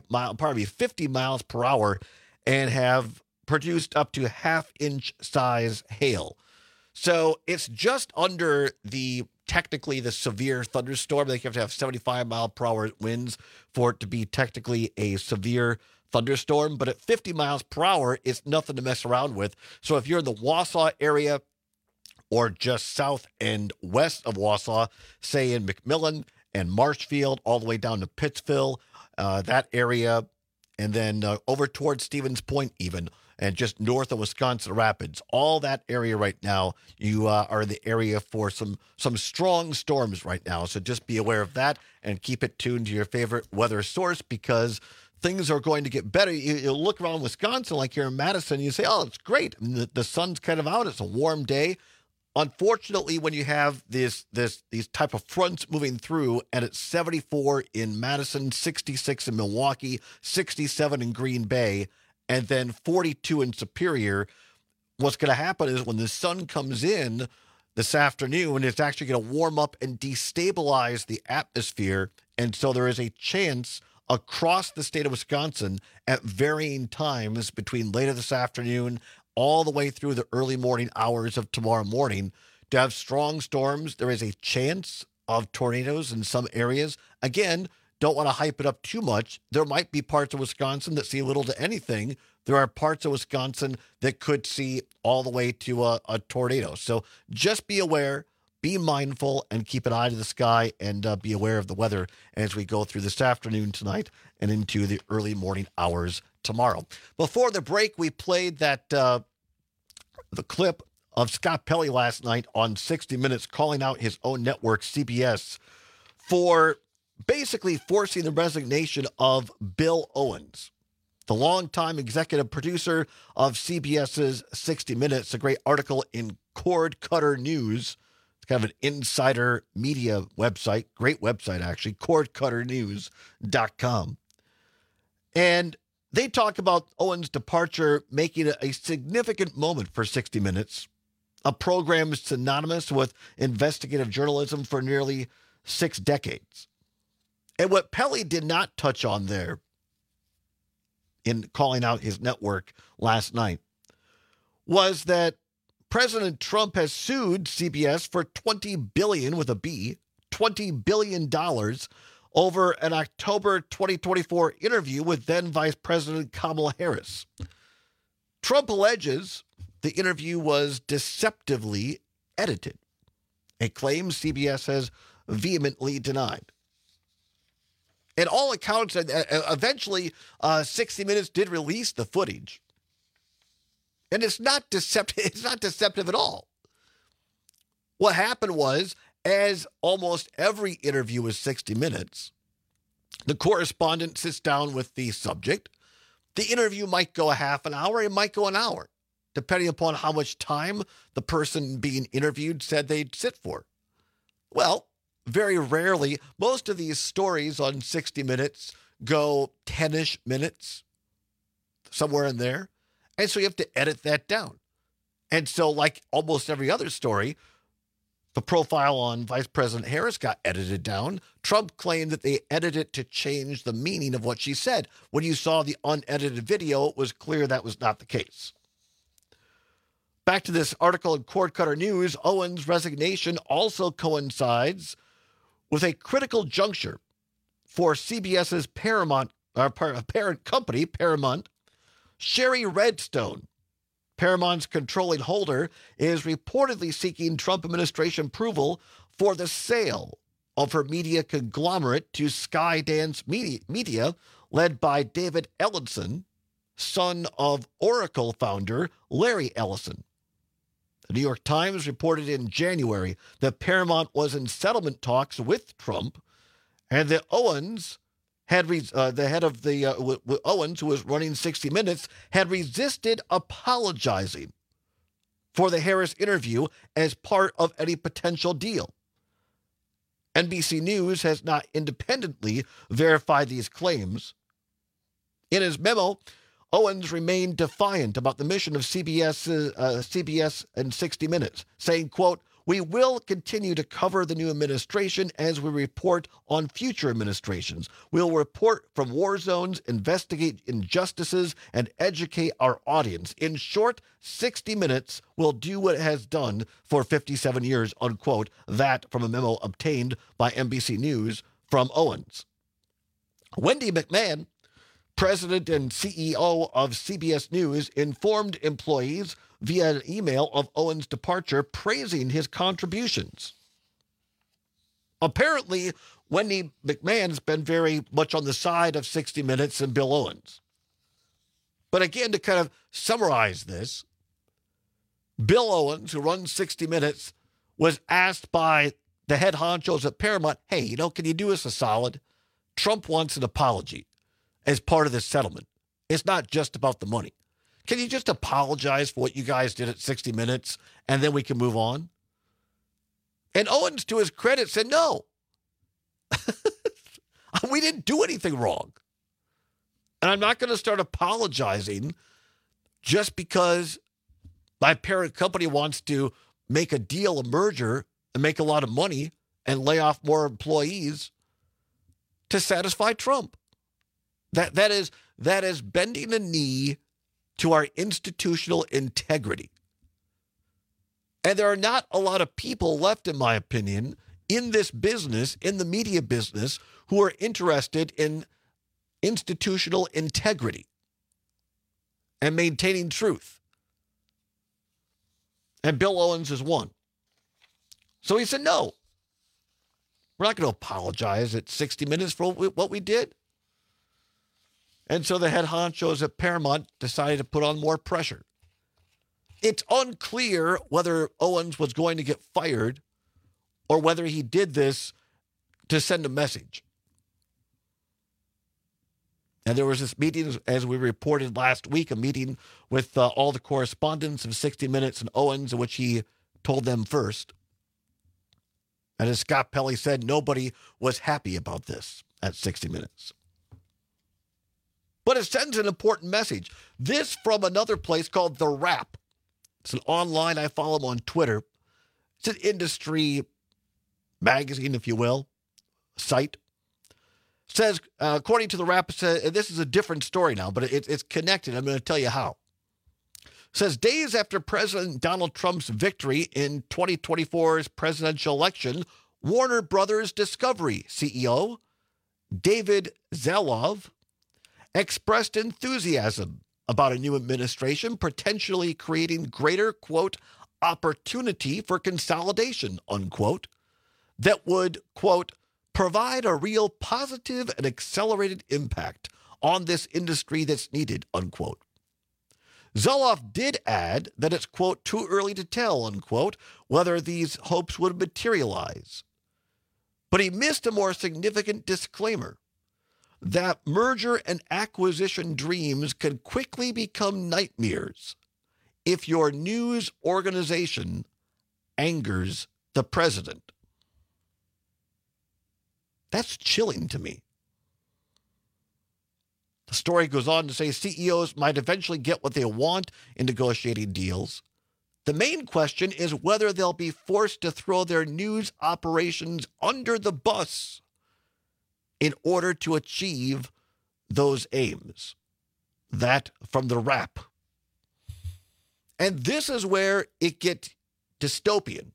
Speaker 15: miles per hour and have produced up to half-inch size hail. So it's just under technically the severe thunderstorm. They have to have 75 mile per hour winds for it to be technically a severe thunderstorm. But at 50 miles per hour, it's nothing to mess around with. So if you're in the Wausau area or just south and west of Wausau, say in McMillan and Marshfield, all the way down to Pittsville, that area, and then over towards Stevens Point even, and just north of Wisconsin Rapids, all that area right now, you are in the area for some strong storms right now. So just be aware of that and keep it tuned to your favorite weather source because things are going to get better. You look around Wisconsin, like here in Madison, you say, oh, it's great. I mean, the sun's kind of out. It's a warm day. Unfortunately, when you have these type of fronts moving through, and it's 74 in Madison, 66 in Milwaukee, 67 in Green Bay, and then 42 in Superior, what's going to happen is when the sun comes in this afternoon, it's actually going to warm up and destabilize the atmosphere. And so there is a chance across the state of Wisconsin at varying times between later this afternoon all the way through the early morning hours of tomorrow morning to have strong storms. There is a chance of tornadoes in some areas. Again, don't want to hype it up too much. There might be parts of Wisconsin that see little to anything. There are parts of Wisconsin that could see all the way to a tornado. So just be aware, be mindful and keep an eye to the sky and be aware of the weather as we go through this afternoon tonight and into the early morning hours tomorrow. Before the break, we played that the clip of Scott Pelley last night on 60 Minutes calling out his own network, CBS, for basically forcing the resignation of Bill Owens, the longtime executive producer of CBS's 60 Minutes, a great article in Cord Cutter News. It's kind of an insider media website, great website actually, cordcutternews.com. And they talk about Owens' departure making it a significant moment for 60 Minutes, a program synonymous with investigative journalism for nearly 6 decades. And what Pelley did not touch on there in calling out his network last night was that President Trump has sued CBS for $20 billion with a B, $20 billion over an October 2024 interview with then Vice President Kamala Harris. Trump alleges the interview was deceptively edited, a claim CBS has vehemently denied. And all accounts, eventually 60 Minutes did release the footage. And it's not deceptive. It's not deceptive at all. What happened was, as almost every interview with 60 Minutes, the correspondent sits down with the subject. The interview might go a half an hour. It might go an hour, depending upon how much time the person being interviewed said they'd sit for. Well, very rarely, most of these stories on 60 Minutes go 10-ish minutes, somewhere in there. And so you have to edit that down. And so like almost every other story, the profile on Vice President Harris got edited down. Trump claimed that they edited it to change the meaning of what she said. When you saw the unedited video, it was clear that was not the case. Back to this article in Cord Cutter News, Owens' resignation also coincides with a critical juncture for CBS's parent company, Paramount. Sherry Redstone, Paramount's controlling holder, is reportedly seeking Trump administration approval for the sale of her media conglomerate to Skydance Media, led by David Ellison, son of Oracle founder Larry Ellison. The New York Times reported in January that Paramount was in settlement talks with Trump, and that Owens the head of the Owens, who was running 60 Minutes, had resisted apologizing for the Harris interview as part of any potential deal. NBC News has not independently verified these claims. In his memo, Owens remained defiant about the mission of CBS and 60 Minutes, saying, quote, "We will continue to cover the new administration as we report on future administrations. We'll report from war zones, investigate injustices, and educate our audience. In short, 60 Minutes will do what it has done for 57 years, unquote." That from a memo obtained by NBC News from Owens. Wendy McMahon, president and CEO of CBS News, informed employees via an email of Owens' departure, praising his contributions. Apparently, Wendy McMahon's been very much on the side of 60 Minutes and Bill Owens. But again, to kind of summarize this, Bill Owens, who runs 60 Minutes, was asked by the head honchos at Paramount, hey, can you do us a solid? Trump wants an apology as part of this settlement. It's not just about the money. Can you just apologize for what you guys did at 60 Minutes and then we can move on? And Owens, to his credit, said no. We didn't do anything wrong. And I'm not going to start apologizing just because my parent company wants to make a deal, a merger, and make a lot of money and lay off more employees to satisfy Trump. That is bending the knee to our institutional integrity. And there are not a lot of people left, in my opinion, in this business, in the media business, who are interested in institutional integrity and maintaining truth. And Bill Owens is one. So he said, no, we're not going to apologize at 60 Minutes for what we did. And so the head honchos at Paramount decided to put on more pressure. It's unclear whether Owens was going to get fired or whether he did this to send a message. And there was this meeting, as we reported last week, a meeting with all the correspondents of 60 Minutes and Owens, in which he told them first. And as Scott Pelley said, nobody was happy about this at 60 Minutes. But it sends an important message. This from another place called The Wrap. It's an online, I follow them on Twitter. It's an industry magazine, if you will, site. Says, according to The Wrap, this is a different story now, but it's connected. I'm going to tell you how. Says, days after President Donald Trump's victory in 2024's presidential election, Warner Brothers Discovery CEO David Zaslav expressed enthusiasm about a new administration potentially creating greater, quote, opportunity for consolidation, unquote, that would, quote, provide a real positive and accelerated impact on this industry that's needed, unquote. Zoloff did add that it's, quote, too early to tell, unquote, whether these hopes would materialize. But he missed a more significant disclaimer that merger and acquisition dreams can quickly become nightmares if your news organization angers the president. That's chilling to me. The story goes on to say CEOs might eventually get what they want in negotiating deals. The main question is whether they'll be forced to throw their news operations under the bus in order to achieve those aims. That from The Wrap. And this is where it gets dystopian.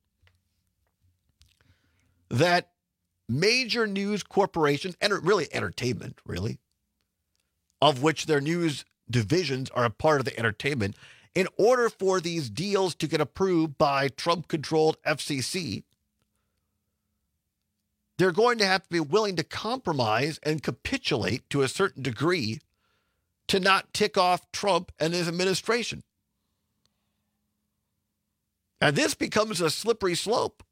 Speaker 15: That major news corporations, and really entertainment, really, of which their news divisions are a part of the entertainment, in order for these deals to get approved by Trump-controlled FCC, they're going to have to be willing to compromise and capitulate to a certain degree to not tick off Trump and his administration. And this becomes a slippery slope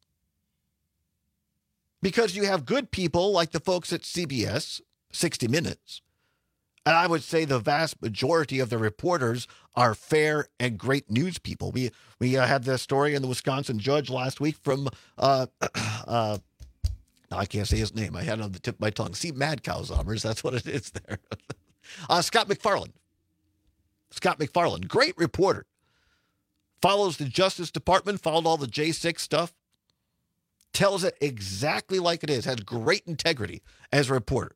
Speaker 15: because you have good people like the folks at CBS, 60 Minutes, and I would say the vast majority of the reporters are fair and great news people. We had the story in the Wisconsin Judge last week from, I can't say his name. I had it on the tip of my tongue. See, Mad Cow's Alzheimer's. That's what it is there. Scott McFarland. Scott McFarland, great reporter. Follows the Justice Department, followed all the J6 stuff. Tells it exactly like it is. Has great integrity as a reporter.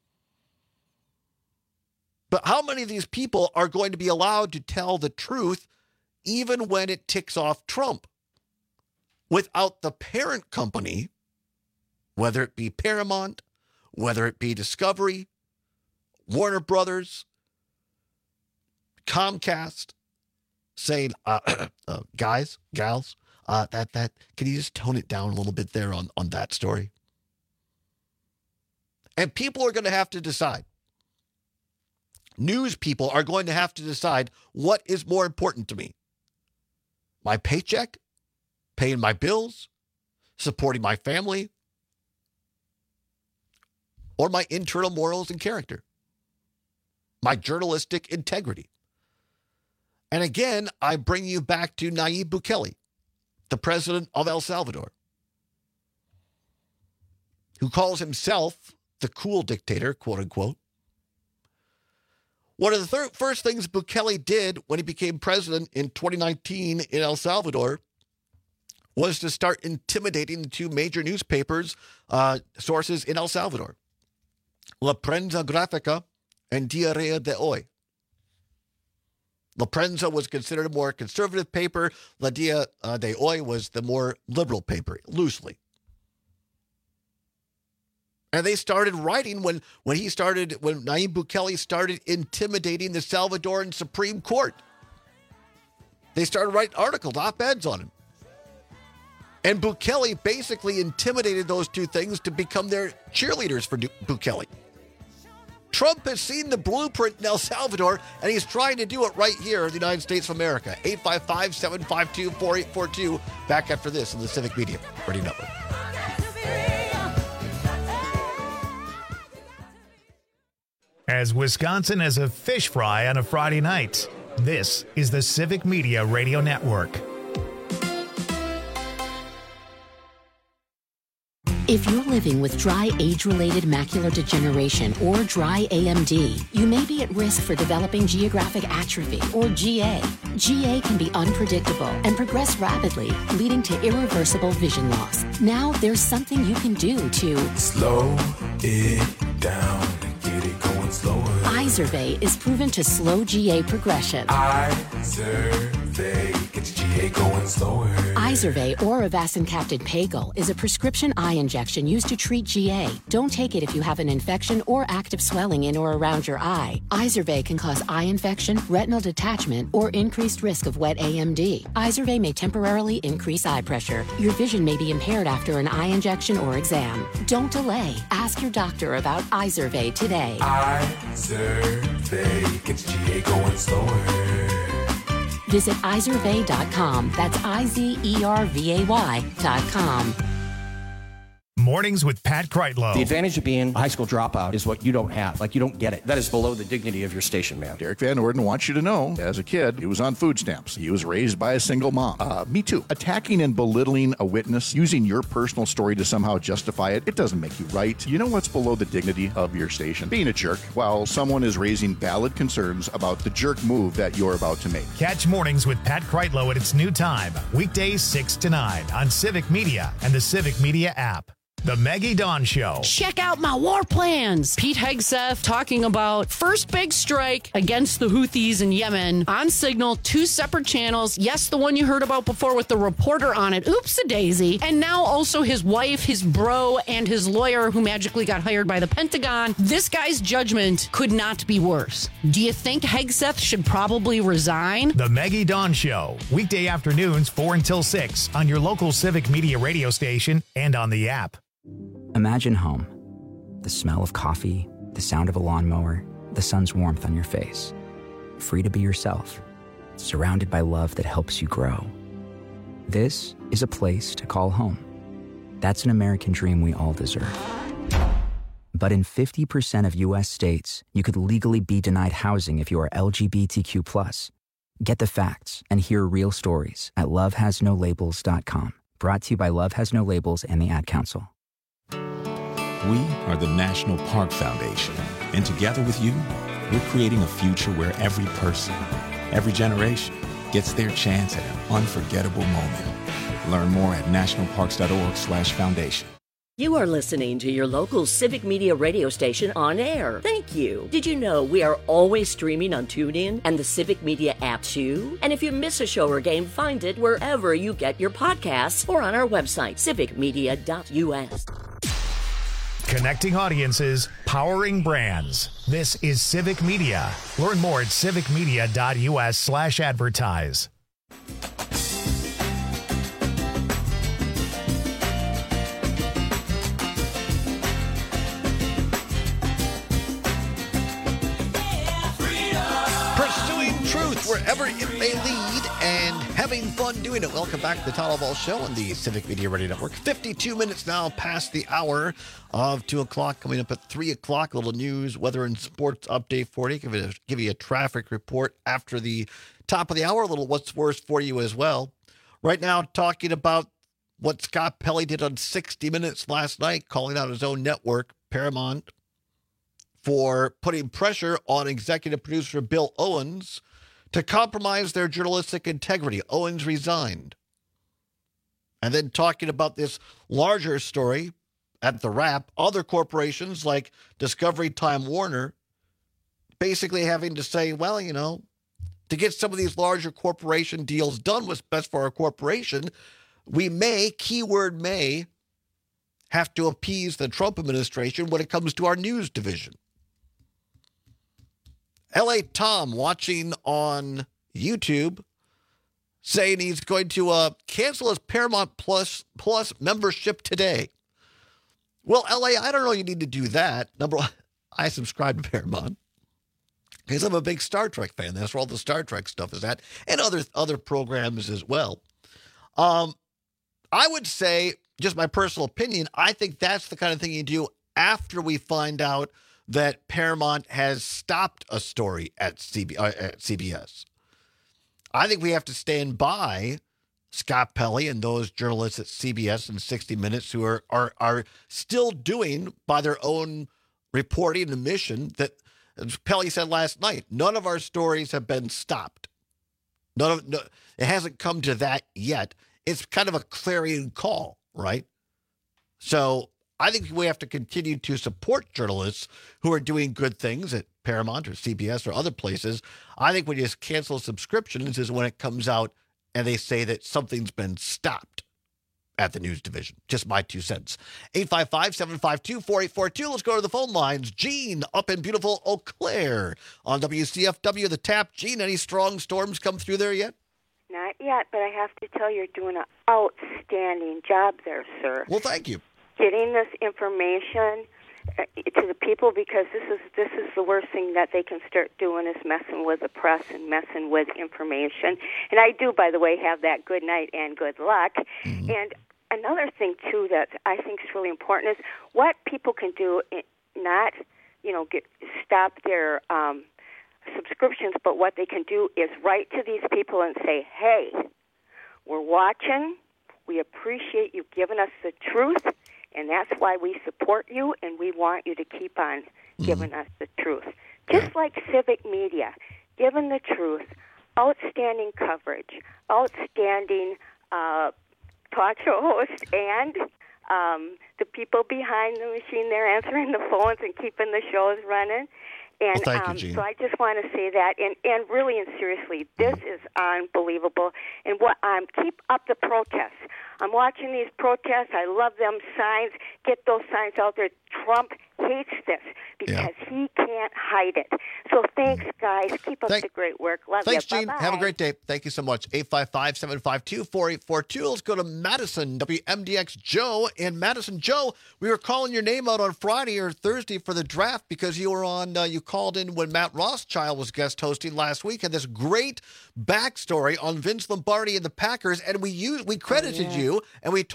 Speaker 15: But how many of these people are going to be allowed to tell the truth even when it ticks off Trump? Without the parent company, whether it be Paramount, whether it be Discovery, Warner Brothers, Comcast, saying, guys, gals, that can you just tone it down a little bit there on that story? And people are going to have to decide. News people are going to have to decide what is more important to me. My paycheck, paying my bills, supporting my family, or my internal morals and character, my journalistic integrity. And again, I bring you back to Nayib Bukele, the president of El Salvador, who calls himself the cool dictator, quote unquote. One of the first things Bukele did when he became president in 2019 in El Salvador was to start intimidating the two major newspapers, sources in El Salvador, La Prensa Gráfica and Diario de Hoy. La Prensa was considered a more conservative paper. La Dia de Hoy was the more liberal paper, loosely. And they started writing when Nayib Bukele started intimidating the Salvadoran Supreme Court. They started writing articles, op-eds on him. And Bukele basically intimidated those two things to become their cheerleaders for Bukele. Trump has seen the blueprint in El Salvador, and he's trying to do it right here in the United States of America. 855-752-4842. Back after this on the Civic Media Radio Network.
Speaker 1: As Wisconsin as a fish fry on a Friday night, this is the Civic Media Radio Network.
Speaker 8: If you're living with dry age-related macular degeneration or dry AMD, you may be at risk for developing geographic atrophy or GA. GA can be unpredictable and progress rapidly, leading to irreversible vision loss. Now there's something you can do to
Speaker 9: slow it down and get it going slower.
Speaker 8: Izervay is proven to slow GA progression.
Speaker 9: Izervay gets GA going slower.
Speaker 8: Izervay or avacincaptad pagel is a prescription eye injection used to treat GA. Don't take it if you have an infection or active swelling in or around your eye. Izervay can cause eye infection, retinal detachment, or increased risk of wet AMD. Izervay may temporarily increase eye pressure. Your vision may be impaired after an eye injection or exam. Don't delay. Ask your doctor about Izervay today.
Speaker 9: Izervay gets GA going slower.
Speaker 8: Visit Izervay.com. That's IZERVAY.com.
Speaker 1: Mornings with Pat Kreitlow.
Speaker 10: The advantage of being a high school dropout is what you don't have. Like, you don't get it. That is below the dignity of your station, man.
Speaker 11: Derek Van Orden wants you to know, as a kid, he was on food stamps. He was raised by a single mom. Me too. Attacking and belittling a witness, using your personal story to somehow justify it, it doesn't make you right. You know what's below the dignity of your station? Being a jerk while someone is raising valid concerns about the jerk move that you're about to make.
Speaker 1: Catch Mornings with Pat Kreitlow at its new time, weekdays 6 to 9 on Civic Media and the Civic Media app. The Maggie Dawn Show.
Speaker 12: Check out my war plans. Pete Hegseth talking about first big strike against the Houthis in Yemen on Signal, 2 separate channels. Yes, the one you heard about before with the reporter on it. Oops-a-daisy. And now also his wife, his bro, and his lawyer who magically got hired by the Pentagon. This guy's judgment could not be worse. Do you think Hegseth should probably resign?
Speaker 1: The Maggie Dawn Show. Weekday afternoons 4 until 6 on your local Civic Media radio station and on the app.
Speaker 13: Imagine home. The smell of coffee, the sound of a lawnmower, the sun's warmth on your face. Free to be yourself, surrounded by love that helps you grow. This is a place to call home. That's an American dream we all deserve. But in 50% of U.S. states, you could legally be denied housing if you are LGBTQ+. Get the facts and hear real stories at lovehasnolabels.com. Brought to you by Love Has No Labels and the Ad Council.
Speaker 25: We are the National Park Foundation, and together with you, we're creating a future where every person, every generation, gets their chance at an unforgettable moment. Learn more at nationalparks.org/foundation.
Speaker 14: You are listening to your local Civic Media radio station on air. Thank you. Did you know we are always streaming on TuneIn and the Civic Media app too? And if you miss a show or game, find it wherever you get your podcasts or on our website, civicmedia.us.
Speaker 1: Connecting audiences, powering brands. This is Civic Media. Learn more at civicmedia.us/advertise.
Speaker 15: Wherever it may lead, and having fun doing it. Welcome back to the Todd Ball Show on the Civic Media Radio Network. 52 minutes now past the hour of 2 o'clock. Coming up at 3 o'clock, a little news, weather, and sports update for you. Give you a traffic report after the top of the hour. A little what's worse for you as well. Right now, talking about what Scott Pelley did on 60 Minutes last night, calling out his own network, Paramount, for putting pressure on executive producer Bill Owens to compromise their journalistic integrity. Owens resigned. And then talking about this larger story at the Wrap, other corporations like Discovery, Time Warner, basically having to say, well, you know, to get some of these larger corporation deals done what's best for our corporation, we may, keyword may, have to appease the Trump administration when it comes to our news division. L.A. Tom, watching on YouTube, saying he's going to cancel his Paramount Plus membership today. Well, LA, I don't know you need to do that. Number one, I subscribe to Paramount because I'm a big Star Trek fan. That's where all the Star Trek stuff is at, and other programs as well. I would say, just my personal opinion, I think that's the kind of thing you do after we find out that Paramount has stopped a story at CBS. I think we have to stand by Scott Pelley and those journalists at CBS and 60 Minutes who are still doing, by their own reporting and mission, that, as Pelley said last night, none of our stories have been stopped. It hasn't come to that yet. It's kind of a clarion call, right? So I think we have to continue to support journalists who are doing good things at Paramount or CBS or other places. I think we just cancel subscriptions is when it comes out and they say that something's been stopped at the news division. Just my 2 cents. 855-752-4842. Let's go to the phone lines. Gene up in beautiful Eau Claire on WCFW, The Tap. Gene, any strong storms come through there yet?
Speaker 16: Not yet, but I have to tell you, you're doing an outstanding job there, sir.
Speaker 15: Well, thank you.
Speaker 16: Getting this information to the people, because this is the worst thing that they can start doing is messing with the press and messing with information. And I do, by the way, have that good night and good luck. Mm-hmm. And another thing too that I think is really important is what people can do, not stop their subscriptions, but what they can do is write to these people and say, hey, we're watching. We appreciate you giving us the truth. And that's why we support you, and we want you to keep on giving us the truth. Just like civic media, giving the truth, outstanding coverage, outstanding talk show hosts, and the people behind the machine there answering the phones and keeping the shows running. And
Speaker 15: well, thank you, Gene.
Speaker 16: So I just want to say that, and really and seriously, this is unbelievable. And keep up the protests. I'm watching these protests. I love them signs. Get those signs out there. Trump hates this because he can't hide it. So thanks, guys. Keep up the great work. Love you.
Speaker 15: Thanks, Gene.
Speaker 16: Bye-bye.
Speaker 15: Have a great day. Thank you so much. 855-752-4842. Let's go to Madison. WMDX Joe in Madison. Joe, we were calling your name out on Friday or Thursday for the draft because you were on. You called in when Matt Rothschild was guest hosting last week. Had this great backstory on Vince Lombardi and the Packers, and we credited you. And I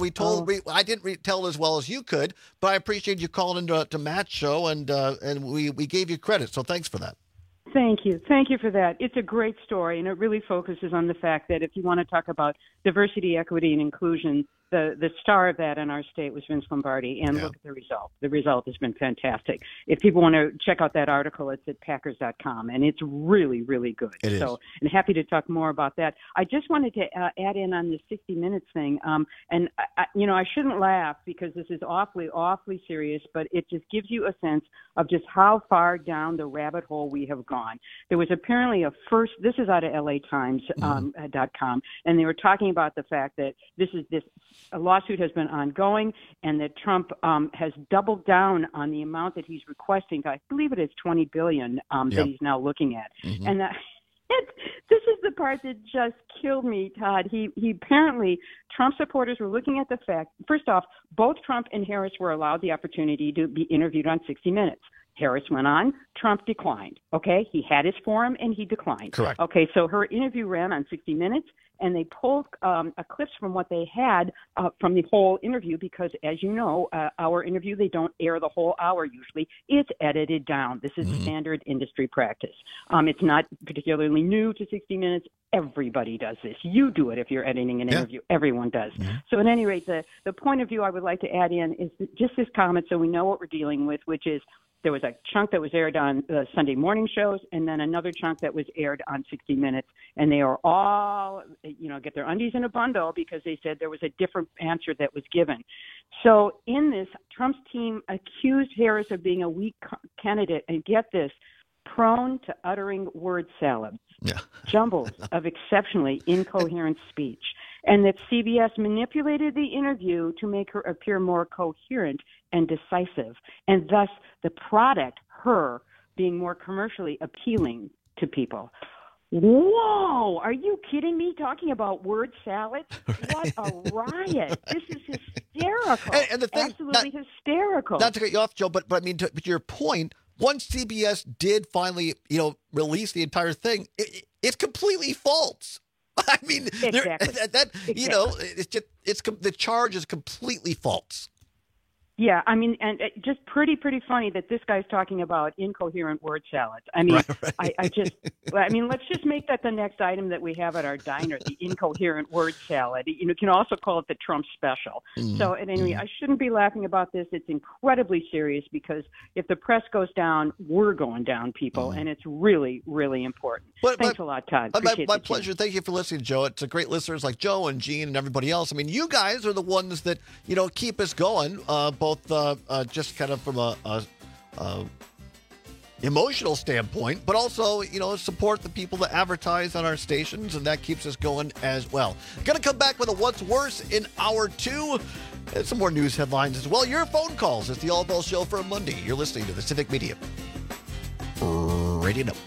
Speaker 15: didn't tell as well as you could, but I appreciate you calling into Matt's show, and we gave you credit. So thanks for that.
Speaker 17: Thank you. Thank you for that. It's a great story, and it really focuses on the fact that if you want to talk about diversity, equity, and inclusion, the star of that in our state was Vince Lombardi, and look at the result. The result has been fantastic. If people want to check out that article, it's at Packers.com, and it's really, really good.
Speaker 15: It is.
Speaker 17: I'm happy to talk more about that. I just wanted to add in on the 60 Minutes thing, and I shouldn't laugh because this is awfully, awfully serious, but it just gives you a sense of just how far down the rabbit hole we have gone. There was apparently this is out of LATimes.com, and they were talking about the fact that a lawsuit has been ongoing, and that Trump has doubled down on the amount that he's requesting. I believe it is $20 billion that he's now looking at, and this is the part that just killed me, Todd. He apparently, Trump supporters were looking at the fact. First off, both Trump and Harris were allowed the opportunity to be interviewed on 60 Minutes. Harris went on. Trump declined. Okay, he had his forum and he declined.
Speaker 15: Correct.
Speaker 17: Okay, so her interview ran on 60 Minutes, and they pulled clips from what they had from the whole interview because, as you know, our interview, they don't air the whole hour usually. It's edited down. This is standard industry practice. It's not particularly new to 60 Minutes. Everybody does this. You do it if you're editing an interview. Everyone does. So at any rate, the point of view I would like to add in is just this comment so we know what we're dealing with, which is there was a chunk that was aired on Sunday morning shows and then another chunk that was aired on 60 Minutes. And they are all, get their undies in a bundle because they said there was a different answer that was given. So in this, Trump's team accused Harris of being a weak candidate. And get this, prone to uttering word salads, jumbles of exceptionally incoherent speech, and that CBS manipulated the interview to make her appear more coherent and decisive, and thus the product, her, being more commercially appealing to people. Whoa, are you kidding me? Talking about word salad? What a riot. This is hysterical.
Speaker 15: And the thing,
Speaker 17: absolutely hysterical.
Speaker 15: Not to cut you off, Joe, but I mean, to your point, once CBS did finally, release the entire thing, it's completely false. I mean,
Speaker 17: exactly.
Speaker 15: The charge is completely false.
Speaker 17: Yeah, I mean, and just pretty funny that this guy's talking about incoherent word salads. I mean, right. I mean, let's just make that the next item that we have at our diner, the incoherent word salad. You can also call it the Trump special. So anyway, I shouldn't be laughing about this. It's incredibly serious because if the press goes down, we're going down, people, and it's really, really important. Thanks a lot, Todd.
Speaker 15: My pleasure. Thank you for listening, Joe. It's a great listeners like Joe and Gene and everybody else. I mean, you guys are the ones that, keep us going, both just kind of from a emotional standpoint, but also, support the people that advertise on our stations, and that keeps us going as well. Going to come back with a What's Worse in Hour 2. And some more news headlines as well. Your phone calls. It's the All Bell Show for a Monday. You're listening to the Civic Media Radio Network.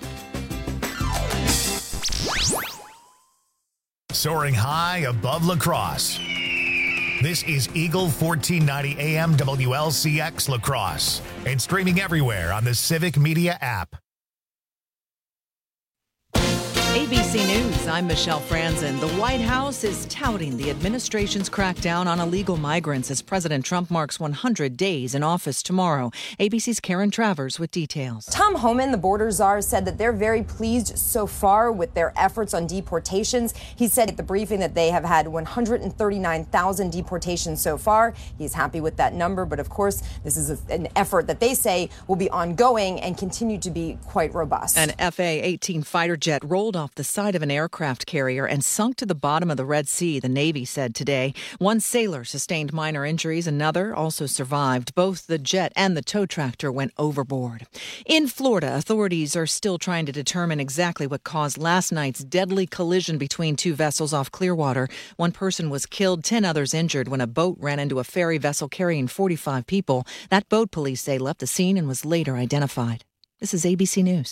Speaker 1: Soaring high above La Crosse. This is Eagle 1490 AM WLCX La Crosse and streaming everywhere on the Civic Media app.
Speaker 3: ABC News, I'm Michelle Franzen. The White House is touting the administration's crackdown on illegal migrants as President Trump marks 100 days in office tomorrow. ABC's Karen Travers with details.
Speaker 18: Tom Homan, the border czar, said that they're very pleased so far with their efforts on deportations. He said at the briefing that they have had 139,000 deportations so far. He's happy with that number, but of course, this is an effort that they say will be ongoing and continue to be quite robust.
Speaker 3: An FA-18 fighter jet rolled off the side of an aircraft carrier and sunk to the bottom of the Red Sea, the Navy said today. One sailor sustained minor injuries. Another also survived. Both the jet and the tow tractor went overboard. In Florida, authorities are still trying to determine exactly what caused last night's deadly collision between two vessels off Clearwater. One person was killed, 10 others injured when a boat ran into a ferry vessel carrying 45 people. That boat, police say, left the scene and was later identified. This is ABC News.